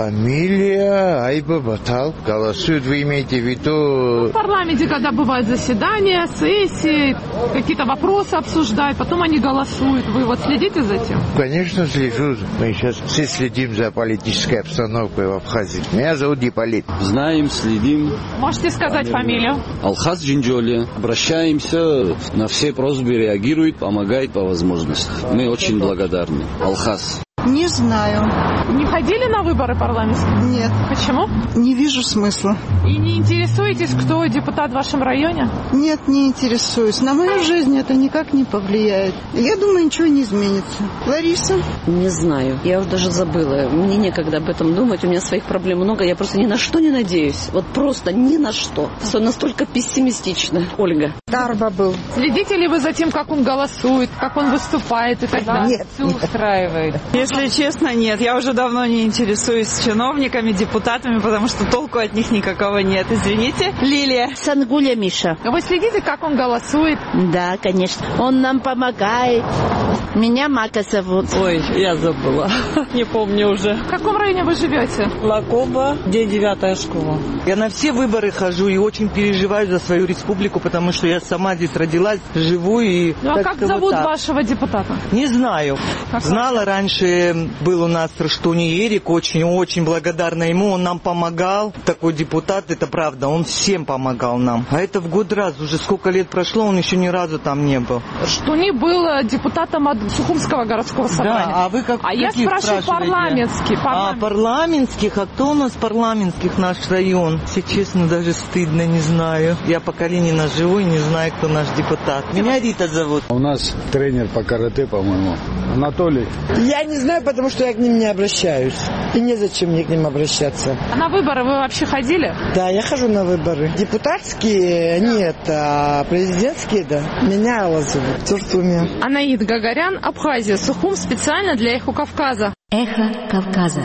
Фамилия Айба Батал. Голосуют, вы имеете в виду... В парламенте, когда бывают заседания, сессии, какие-то вопросы обсуждают, потом они голосуют. Вы вот следите за этим? Конечно, слежу. Мы сейчас все следим за политической обстановкой в Абхазии. Меня зовут Диполит. Знаем, следим. Можете сказать фамилию? Алхаз Джинджоли. Обращаемся, на все просьбы реагирует, помогает по возможности. Мы очень благодарны. Алхаз. Не знаю. Не ходили на выборы парламентские? Нет. Почему? Не вижу смысла. И не интересуетесь, кто депутат в вашем районе? Нет, не интересуюсь. На мою жизнь это никак не повлияет. Я думаю, ничего не изменится. Лариса? Не знаю. Я уже даже забыла. Мне некогда об этом думать. У меня своих проблем много. Я просто ни на что не надеюсь. Вот просто ни на что. Все настолько пессимистично. Ольга. Дарба был. Следите ли вы за тем, как он голосует, как он выступает и так далее? Нет. Все устраивает. Если честно, нет. Я уже давно не интересуюсь чиновниками, депутатами, потому что толку от них никакого нет. Извините. Лилия. Сангуля Миша. Вы следите, как он голосует? Да, конечно. Он нам помогает. Меня Мака зовут. Ой, я забыла. Не помню уже. В каком районе вы живете? Лакоба, где 9-я школа. Я на все выборы хожу и очень переживаю за свою республику, потому что я сама здесь родилась, живу и... Ну а как зовут вашего депутата? Не знаю. Знала раньше, был у нас Раштуни Ерик, очень-очень благодарна ему, он нам помогал. Такой депутат, это правда, он всем помогал нам. А это в год раз, уже сколько лет прошло, он еще ни разу там не был. Раштуни был депутатом от Сухумского городского собрания. Да, а вы как? А я спрашиваю парламентский. Парламентских? А кто у нас парламентских, наш район? Если честно, даже стыдно, не знаю. Я по Калинина живу и не знаю, кто наш депутат. Меня Рита зовут. У нас тренер по карате, по-моему, Анатолий. Я не знаю, потому что я к ним не обращаюсь. И незачем мне к ним обращаться. А на выборы вы вообще ходили? Да, я хожу на выборы. Депутатские нет, а президентские, да. Меня Алла зовут. Туртуми. Анаид Гагарян, Абхазия, Сухум, специально для «Эхо Кавказа». «Эхо Кавказа».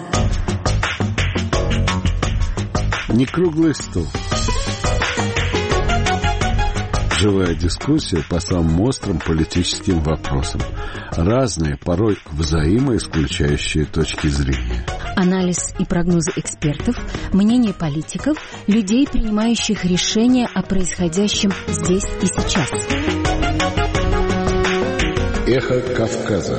Не круглый стол. Живая дискуссия по самым острым политическим вопросам. Разные, порой взаимоисключающие точки зрения. Анализ и прогнозы экспертов, мнение политиков, людей, принимающих решения о происходящем здесь и сейчас. Эхо Кавказа.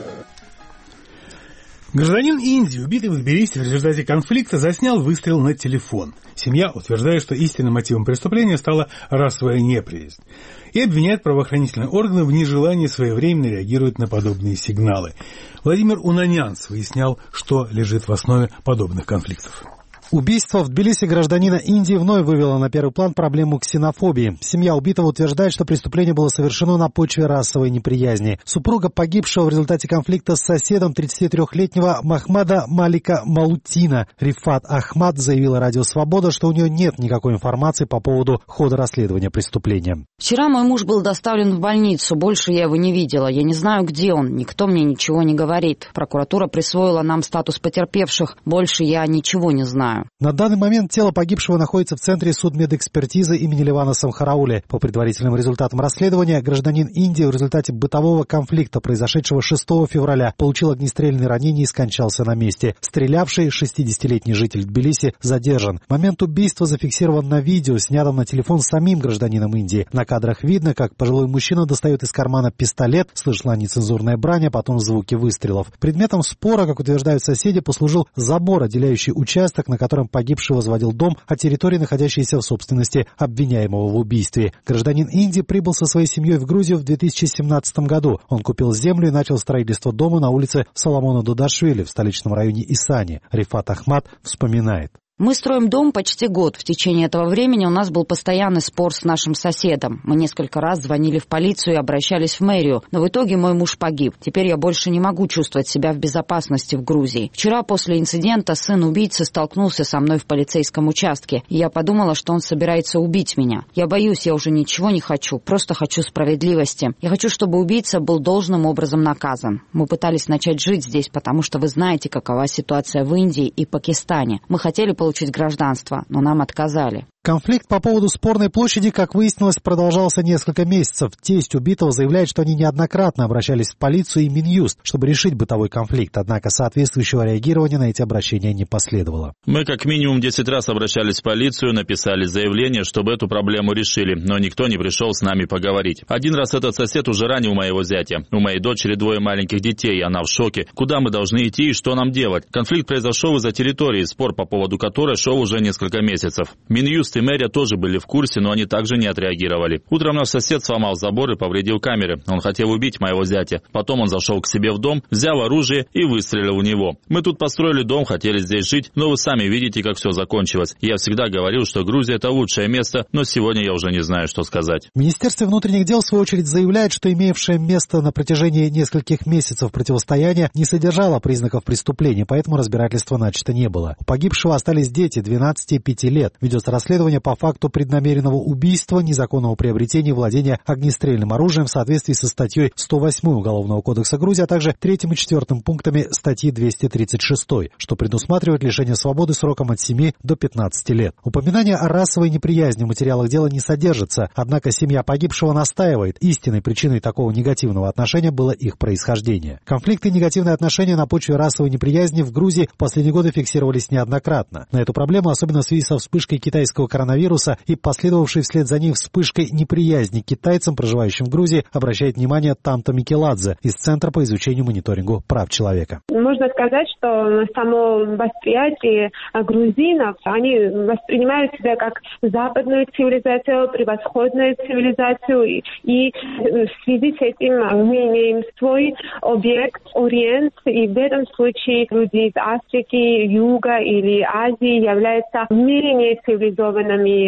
Гражданин Индии, убитый в Тбилиси в результате конфликта, заснял выстрел на телефон. Семья утверждает, что истинным мотивом преступления стала расовая неприязнь. И обвиняет правоохранительные органы в нежелании своевременно реагировать на подобные сигналы. Владимир Унанянц выяснял, что лежит в основе подобных конфликтов. Убийство в Тбилиси гражданина Индии вновь вывело на первый план проблему ксенофобии. Семья убитого утверждает, что преступление было совершено на почве расовой неприязни. Супруга погибшего в результате конфликта с соседом 33-летнего Махмада Малика Малутина Рифат Ахмад заявила Радио Свобода, что у нее нет никакой информации по поводу хода расследования преступления. Вчера мой муж был доставлен в больницу, больше я его не видела. Я не знаю, где он, никто мне ничего не говорит. Прокуратура присвоила нам статус потерпевших, больше я ничего не знаю. На данный момент тело погибшего находится в Центре судмедэкспертизы имени Левана Самхараули. По предварительным результатам расследования, гражданин Индии в результате бытового конфликта, произошедшего 6 февраля, получил огнестрельные ранения и скончался на месте. Стрелявший 60-летний житель Тбилиси задержан. Момент убийства зафиксирован на видео, снятом на телефон самим гражданином Индии. На кадрах видно, как пожилой мужчина достает из кармана пистолет, слышна нецензурная брань, а потом звуки выстрелов. Предметом спора, как утверждают соседи, послужил забор, отделяющий участок, на котором погибший возводил дом, от территории, находящейся в собственности обвиняемого в убийстве. Гражданин Индии прибыл со своей семьей в Грузию в 2017 году. Он купил землю и начал строительство дома на улице Соломона Дудашвили в столичном районе Исани. Рифат Ахмад вспоминает. Мы строим дом почти год. В течение этого времени у нас был постоянный спор с нашим соседом. Мы несколько раз звонили в полицию и обращались в мэрию, но в итоге мой муж погиб. Теперь я больше не могу чувствовать себя в безопасности в Грузии. Вчера после инцидента сын убийцы столкнулся со мной в полицейском участке, и я подумала, что он собирается убить меня. Я боюсь, я уже ничего не хочу, просто хочу справедливости. Я хочу, чтобы убийца был должным образом наказан. Мы пытались начать жить здесь, потому что вы знаете, какова ситуация в Индии и Пакистане. Мы хотели получить гражданство, но нам отказали. Конфликт по поводу спорной площади, как выяснилось, продолжался несколько месяцев. Тесть убитого заявляет, что они неоднократно обращались в полицию и Минюст, чтобы решить бытовой конфликт, однако соответствующего реагирования на эти обращения не последовало. Мы как минимум 10 раз обращались в полицию, написали заявление, чтобы эту проблему решили, но никто не пришел с нами поговорить. Один раз этот сосед уже ранил моего зятя. У моей дочери 2 маленьких детей, она в шоке. Куда мы должны идти и что нам делать? Конфликт произошел из-за территории, спор по поводу которой шел уже несколько месяцев. Минюст и мэрия тоже были в курсе, но они также не отреагировали. Утром наш сосед сломал забор и повредил камеры. Он хотел убить моего зятя. Потом он зашел к себе в дом, взял оружие и выстрелил в него. Мы тут построили дом, хотели здесь жить, но вы сами видите, как все закончилось. Я всегда говорил, что Грузия — это лучшее место, но сегодня я уже не знаю, что сказать. Министерство внутренних дел, в свою очередь, заявляет, что имевшее место на протяжении нескольких месяцев противостояние не содержало признаков преступления, поэтому разбирательства начато не было. У погибшего остались дети 12 и 5 лет. Ведется расследование по факту преднамеренного убийства, незаконного приобретения и владения огнестрельным оружием в соответствии со статьей 108 Уголовного кодекса Грузии, а также 3 и 4 пунктами статьи 236, что предусматривает лишение свободы сроком от 7 до 15 лет. Упоминание о расовой неприязни в материалах дела не содержится, однако семья погибшего настаивает, истинной причиной такого негативного отношения было их происхождение. Конфликты и негативные отношения на почве расовой неприязни в Грузии в последние годы фиксировались неоднократно. На эту проблему, особенно в связи со вспышкой китайского коронавируса и последовавшей вслед за ней вспышкой неприязни к китайцам, проживающим в Грузии, обращает внимание Тамта Микеладзе из Центра по изучению и мониторингу прав человека. Можно сказать, что само восприятие грузинов, они воспринимают себя как западную цивилизацию, превосходную цивилизацию, и в связи с этим мы имеем свой объект, Ориент, и в этом случае люди из Африки, Юга или Азии являются менее цивилизованными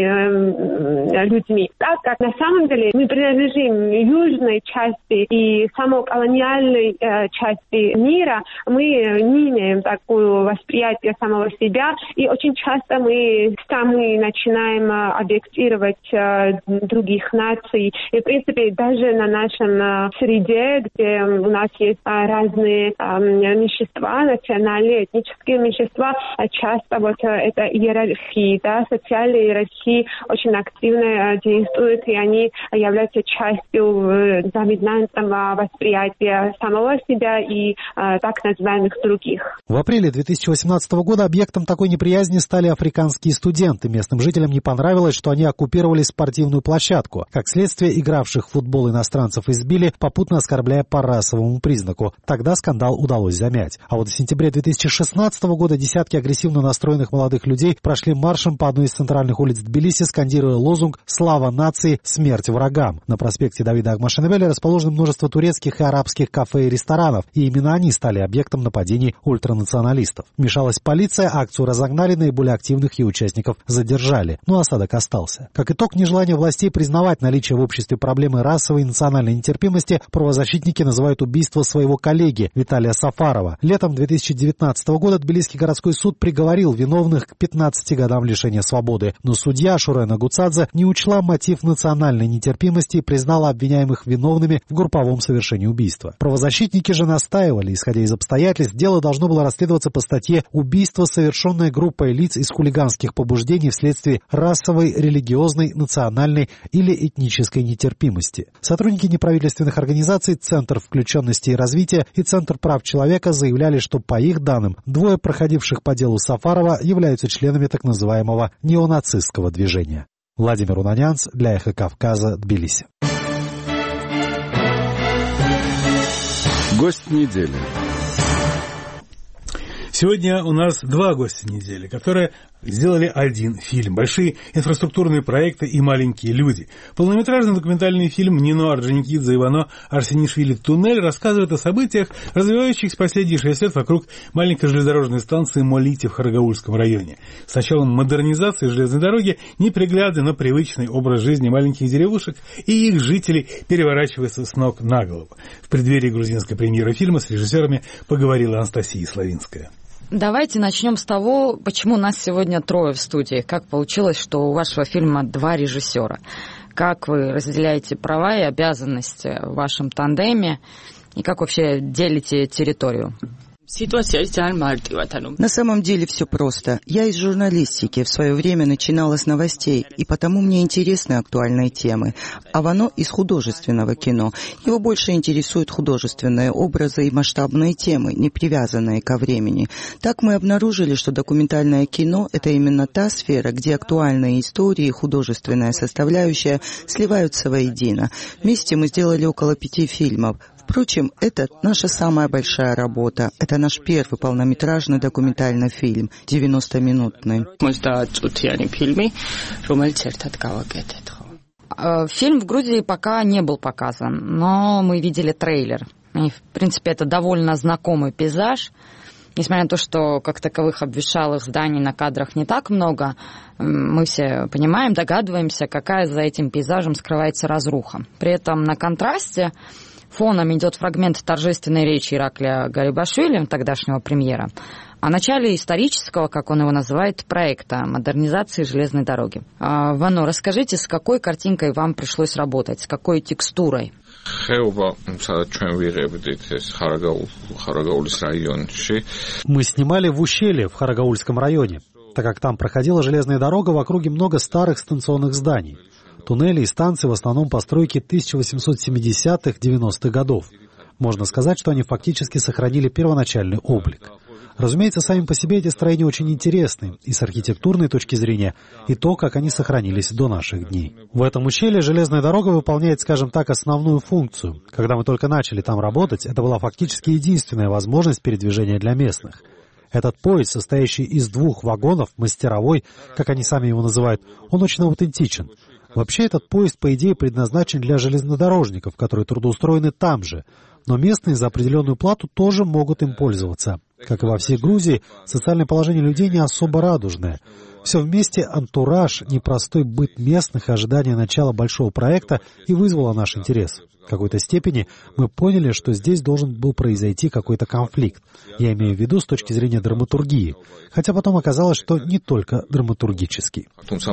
людьми. Так как на самом деле мы принадлежим южной части и самоколониальной части мира, мы не имеем такое восприятие самого себя, и очень часто мы сами начинаем объективировать других наций. И, в принципе, даже на нашем среде, где у нас есть разные меньшинства, национальные, этнические меньшинства, часто вот это иерархии, да, социальные иерархии очень активно действуют, и они являются частью доминантного восприятия самого себя и так называемых других. В апреле 2018 года объектом такой неприязни стали африканские студенты. Местным жителям не понравилось, что они оккупировали спортивную площадку. Как следствие, игравших в футбол иностранцев избили, попутно оскорбляя по расовому признаку. Тогда скандал удалось замять. А вот в сентябре 2016 года десятки агрессивно настроенных молодых людей прошли маршем по одной из центральных улиц Тбилиси, скандируя лозунг «Слава нации! Смерть врагам!». На проспекте Давида Агмашенебеля расположено множество турецких и арабских кафе и ресторанов, и именно они стали объектом нападений ультранационалистов. Вмешалась полиция, акцию разогнали, наиболее активных ее участников задержали, но осадок остался. Как итог нежелания властей признавать наличие в обществе проблемы расовой и национальной нетерпимости, правозащитники называют убийство своего коллеги Виталия Сафарова. Летом 2019 года Тбилисский городской суд приговорил виновных к 15 годам лишения свободы, но судья Шурена Гуцадзе не учла мотив национальной нетерпимости и признала обвиняемых виновными в групповом совершении убийства. Правозащитники же настаивали, исходя из обстоятельств, дело должно было расследоваться по статье «Убийство, совершенное группой лиц из хулиганских побуждений вследствие расовой, религиозной, национальной или этнической нетерпимости». Сотрудники неправительственных организаций, Центр включенности и развития и Центр прав человека заявляли, что, по их данным, двое проходивших по делу Сафарова являются членами так называемого неонацистского движения. Владимир Унанянц для Эхо Кавказа, Тбилиси. Гость недели. Сегодня у нас два гостя недели, которые сделали один фильм. Большие инфраструктурные проекты и маленькие люди. Полнометражный документальный фильм Нино Орджоникидзе и Ивано Арсенишвили «Туннель» рассказывает о событиях, развивающихся последние 6 лет вокруг маленькой железнодорожной станции Молити в Харагаульском районе. С началом модернизации железной дороги неприглядный, но привычный образ жизни маленьких деревушек и их жителей переворачивается с ног на голову. В преддверии грузинской премьеры фильма с режиссерами поговорила Анастасия Славинская. Давайте начнем с того, почему нас сегодня трое в студии. Как получилось, что у вашего фильма два режиссера? Как вы разделяете права и обязанности в вашем тандеме? И как вообще делите территорию? На самом деле все просто. Я из журналистики, в свое время начинала с новостей, и потому мне интересны актуальные темы. А Вано из художественного кино. Его больше интересуют художественные образы и масштабные темы, не привязанные ко времени. Так мы обнаружили, что документальное кино — это именно та сфера, где актуальные истории и художественная составляющая сливаются воедино. Вместе мы сделали около 5 фильмов. Впрочем, это наша самая большая работа. Это наш первый полнометражный документальный фильм, 90-минутный. Фильм в Грузии пока не был показан, но мы видели трейлер. И, в принципе, это довольно знакомый пейзаж. Несмотря на то, что как таковых обветшалых зданий на кадрах не так много, мы все понимаем, догадываемся, какая за этим пейзажем скрывается разруха. При этом на контрасте фоном идет фрагмент торжественной речи Ираклия Гарибашвили, тогдашнего премьера, о начале исторического, как он его называет, проекта модернизации железной дороги. Вано, расскажите, с какой картинкой вам пришлось работать, с какой текстурой? Мы снимали в ущелье в Харагаульском районе, так как там проходила железная дорога, в округе много старых станционных зданий. Туннели и станции в основном постройки 1870-х-90-х годов. Можно сказать, что они фактически сохранили первоначальный облик. Разумеется, сами по себе эти строения очень интересны и с архитектурной точки зрения, и то, как они сохранились до наших дней. В этом ущелье железная дорога выполняет, скажем так, основную функцию. Когда мы только начали там работать, это была фактически единственная возможность передвижения для местных. Этот поезд, состоящий из 2 вагонов, мастеровой, как они сами его называют, он очень аутентичен. Вообще этот поезд, по идее, предназначен для железнодорожников, которые трудоустроены там же, но местные за определенную плату тоже могут им пользоваться. Как и во всей Грузии, социальное положение людей не особо радужное. Все вместе антураж, непростой быт местных и ожидание начала большого проекта и вызвало наш интерес. В какой-то степени мы поняли, что здесь должен был произойти какой-то конфликт. Я имею в виду с точки зрения драматургии. Хотя потом оказалось, что не только драматургический.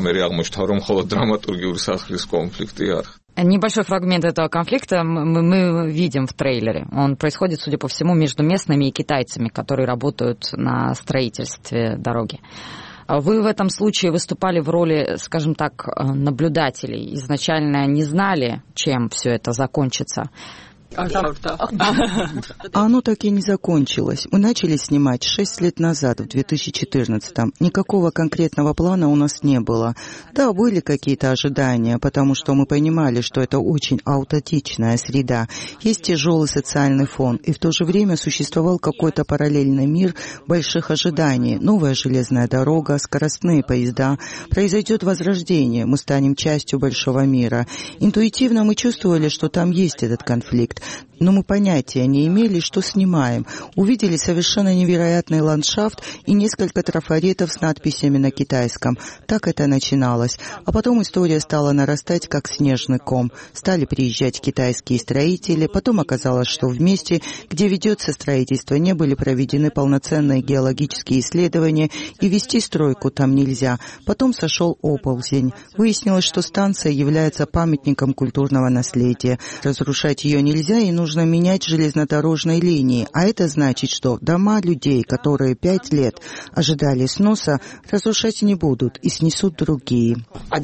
Небольшой фрагмент этого конфликта мы видим в трейлере. Он происходит, судя по всему, между местными и китайцами, которые работают на строительстве дороги. Вы в этом случае выступали в роли, скажем так, наблюдателей. Изначально не знали, чем все это закончится. А оно так и не закончилось. Мы начали снимать 6 лет назад, в 2014-м. Никакого конкретного плана у нас не было. Да, были какие-то ожидания, потому что мы понимали, что это очень аутентичная среда. Есть тяжелый социальный фон, и в то же время существовал какой-то параллельный мир больших ожиданий. Новая железная дорога, скоростные поезда. Произойдет возрождение, мы станем частью большого мира. Интуитивно мы чувствовали, что там есть этот конфликт. Но мы понятия не имели, что снимаем. Увидели совершенно невероятный ландшафт и несколько трафаретов с надписями на китайском. Так это начиналось. А потом история стала нарастать, как снежный ком. Стали приезжать китайские строители. Потом оказалось, что в месте, где ведется строительство, не были проведены полноценные геологические исследования, и вести стройку там нельзя. Потом сошел оползень. Выяснилось, что станция является памятником культурного наследия. Разрушать ее нельзя, и нужно менять железнодорожные линии. А это значит, что дома людей, которые 5 лет ожидали сноса, разрушать не будут и снесут другие.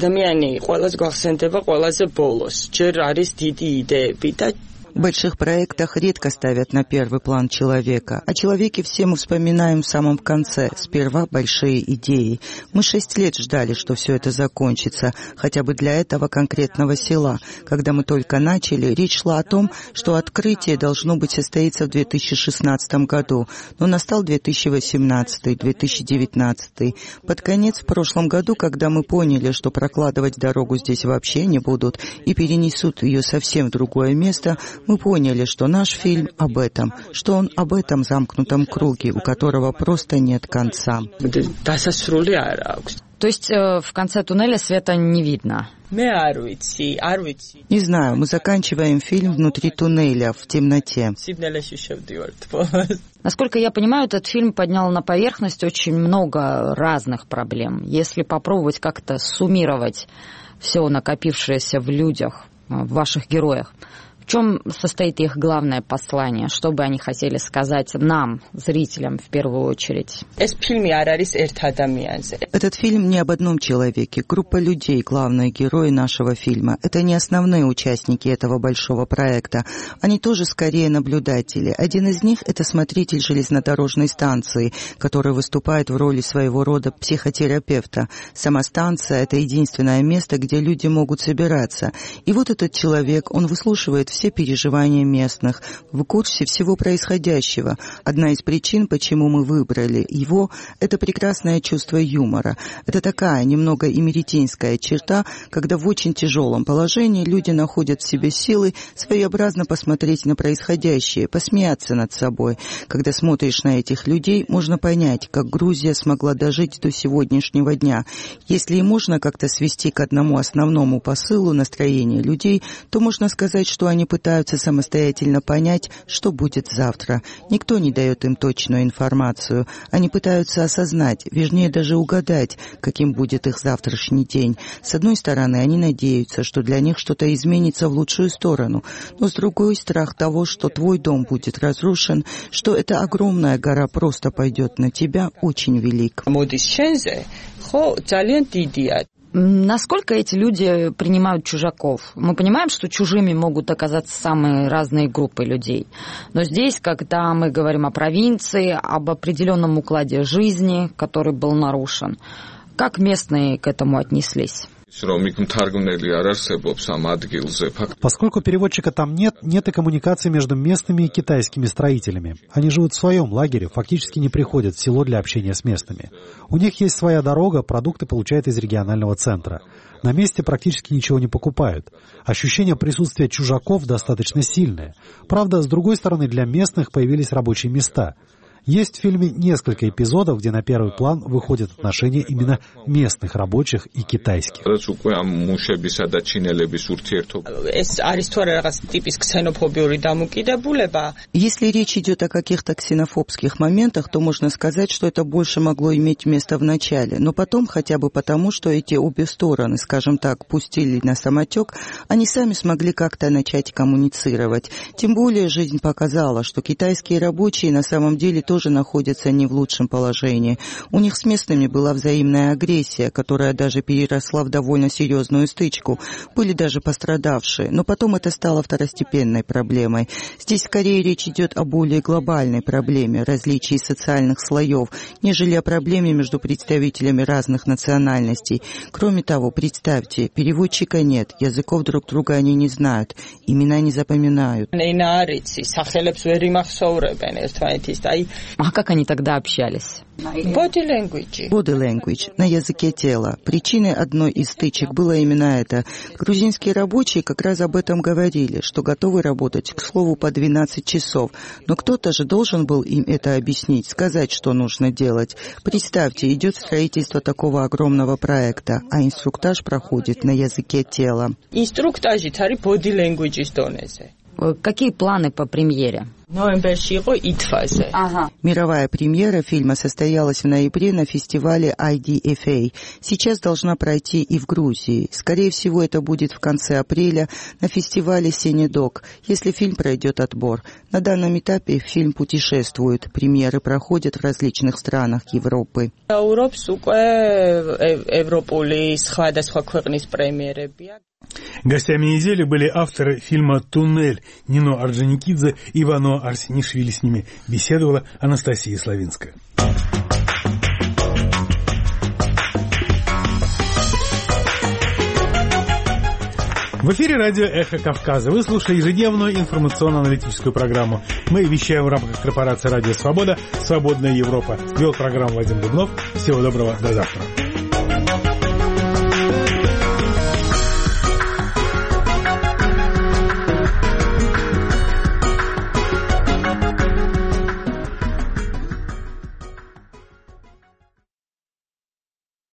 В больших проектах редко ставят на первый план человека. О человеке все мы вспоминаем в самом конце. Сперва большие идеи. Мы 6 лет ждали, что все это закончится, хотя бы для этого конкретного села. Когда мы только начали, речь шла о том, что открытие должно быть состоится в 2016 году. Но настал 2018-2019. Под конец в прошлом году, когда мы поняли, что прокладывать дорогу здесь вообще не будут и перенесут ее совсем в другое место, мы поняли, что наш фильм об этом, что он об этом замкнутом круге, у которого просто нет конца. То есть в конце туннеля света не видно? Не знаю, мы заканчиваем фильм внутри туннеля, в темноте. Насколько я понимаю, этот фильм поднял на поверхность очень много разных проблем. Если попробовать как-то суммировать все накопившееся в людях, в ваших героях, в чем состоит их главное послание? Что бы они хотели сказать нам, зрителям, в первую очередь? Этот фильм не об одном человеке. Группа людей, главные герои нашего фильма. Это не основные участники этого большого проекта. Они тоже скорее наблюдатели. Один из них — это смотритель железнодорожной станции, который выступает в роли своего рода психотерапевта. Сама станция — это единственное место, где люди могут собираться. И вот этот человек, он выслушивает все переживания местных, в курсе всего происходящего. Одна из причин, почему мы выбрали его, это прекрасное чувство юмора. Это такая немного эмеретинская черта, когда в очень тяжелом положении люди находят в себе силы своеобразно посмотреть на происходящее, посмеяться над собой. Когда смотришь на этих людей, можно понять, как Грузия смогла дожить до сегодняшнего дня. Если и можно как-то свести к одному основному посылу настроения людей, то можно сказать, что они пытаются самостоятельно понять, что будет завтра. Никто не дает им точную информацию. Они пытаются осознать, вернее даже угадать, каким будет их завтрашний день. С одной стороны, они надеются, что для них что-то изменится в лучшую сторону, но с другой — страх того, что твой дом будет разрушен, что эта огромная гора просто пойдет на тебя, очень велик. Насколько эти люди принимают чужаков? Мы понимаем, что чужими могут оказаться самые разные группы людей. Но здесь, когда мы говорим о провинции, об определенном укладе жизни, который был нарушен, как местные к этому отнеслись? Поскольку переводчика там нет и коммуникации между местными и китайскими строителями. Они живут в своем лагере, фактически не приходят в село для общения с местными. У них есть своя дорога, продукты получают из регионального центра. На месте практически ничего не покупают. Ощущение присутствия чужаков достаточно сильное. Правда, с другой стороны, для местных появились рабочие места. Есть в фильме несколько эпизодов, где на первый план выходят отношения именно местных рабочих и китайских. Если речь идет о каких-то ксенофобских моментах, то можно сказать, что это больше могло иметь место в начале. Но потом, хотя бы потому, что эти обе стороны, скажем так, пустили на самотек, они сами смогли как-то начать коммуницировать. Тем более жизнь показала, что китайские рабочие на самом деле тоже находятся не в лучшем положении. У них с местными была взаимная агрессия, которая даже переросла в довольно серьезную стычку. Были даже пострадавшие, но потом это стало второстепенной проблемой. Здесь скорее речь идет о более глобальной проблеме различий социальных слоев, нежели о проблеме между представителями разных национальностей. Кроме того, представьте, переводчика нет, языков друг друга они не знают, имена не запоминают. А как они тогда общались? Body language, на языке тела. Причиной одной из стычек было именно это. Грузинские рабочие как раз об этом говорили, что готовы работать, к слову, по 12 часов. Но кто-то же должен был им это объяснить, сказать, что нужно делать. Представьте, идет строительство такого огромного проекта, а инструктаж проходит на языке тела. Какие планы по премьере? Мировая премьера фильма состоялась в ноябре на фестивале IDFA. Сейчас должна пройти и в Грузии. Скорее всего, это будет в конце апреля на фестивале Сенедок, если фильм пройдет отбор. На данном этапе фильм путешествует. Премьеры проходят в различных странах Европы. Гостями недели были авторы фильма «Туннель» Нино Орджоникидзе и Вано Арсенишвили. С ними беседовала Анастасия Славинская. В эфире радио «Эхо Кавказа». Вы слушаете ежедневную информационно-аналитическую программу. Мы вещаем в рамках корпорации «Радио Свобода», «Свободная Европа». Вел программу Вадим Дубнов. Всего доброго, до завтра.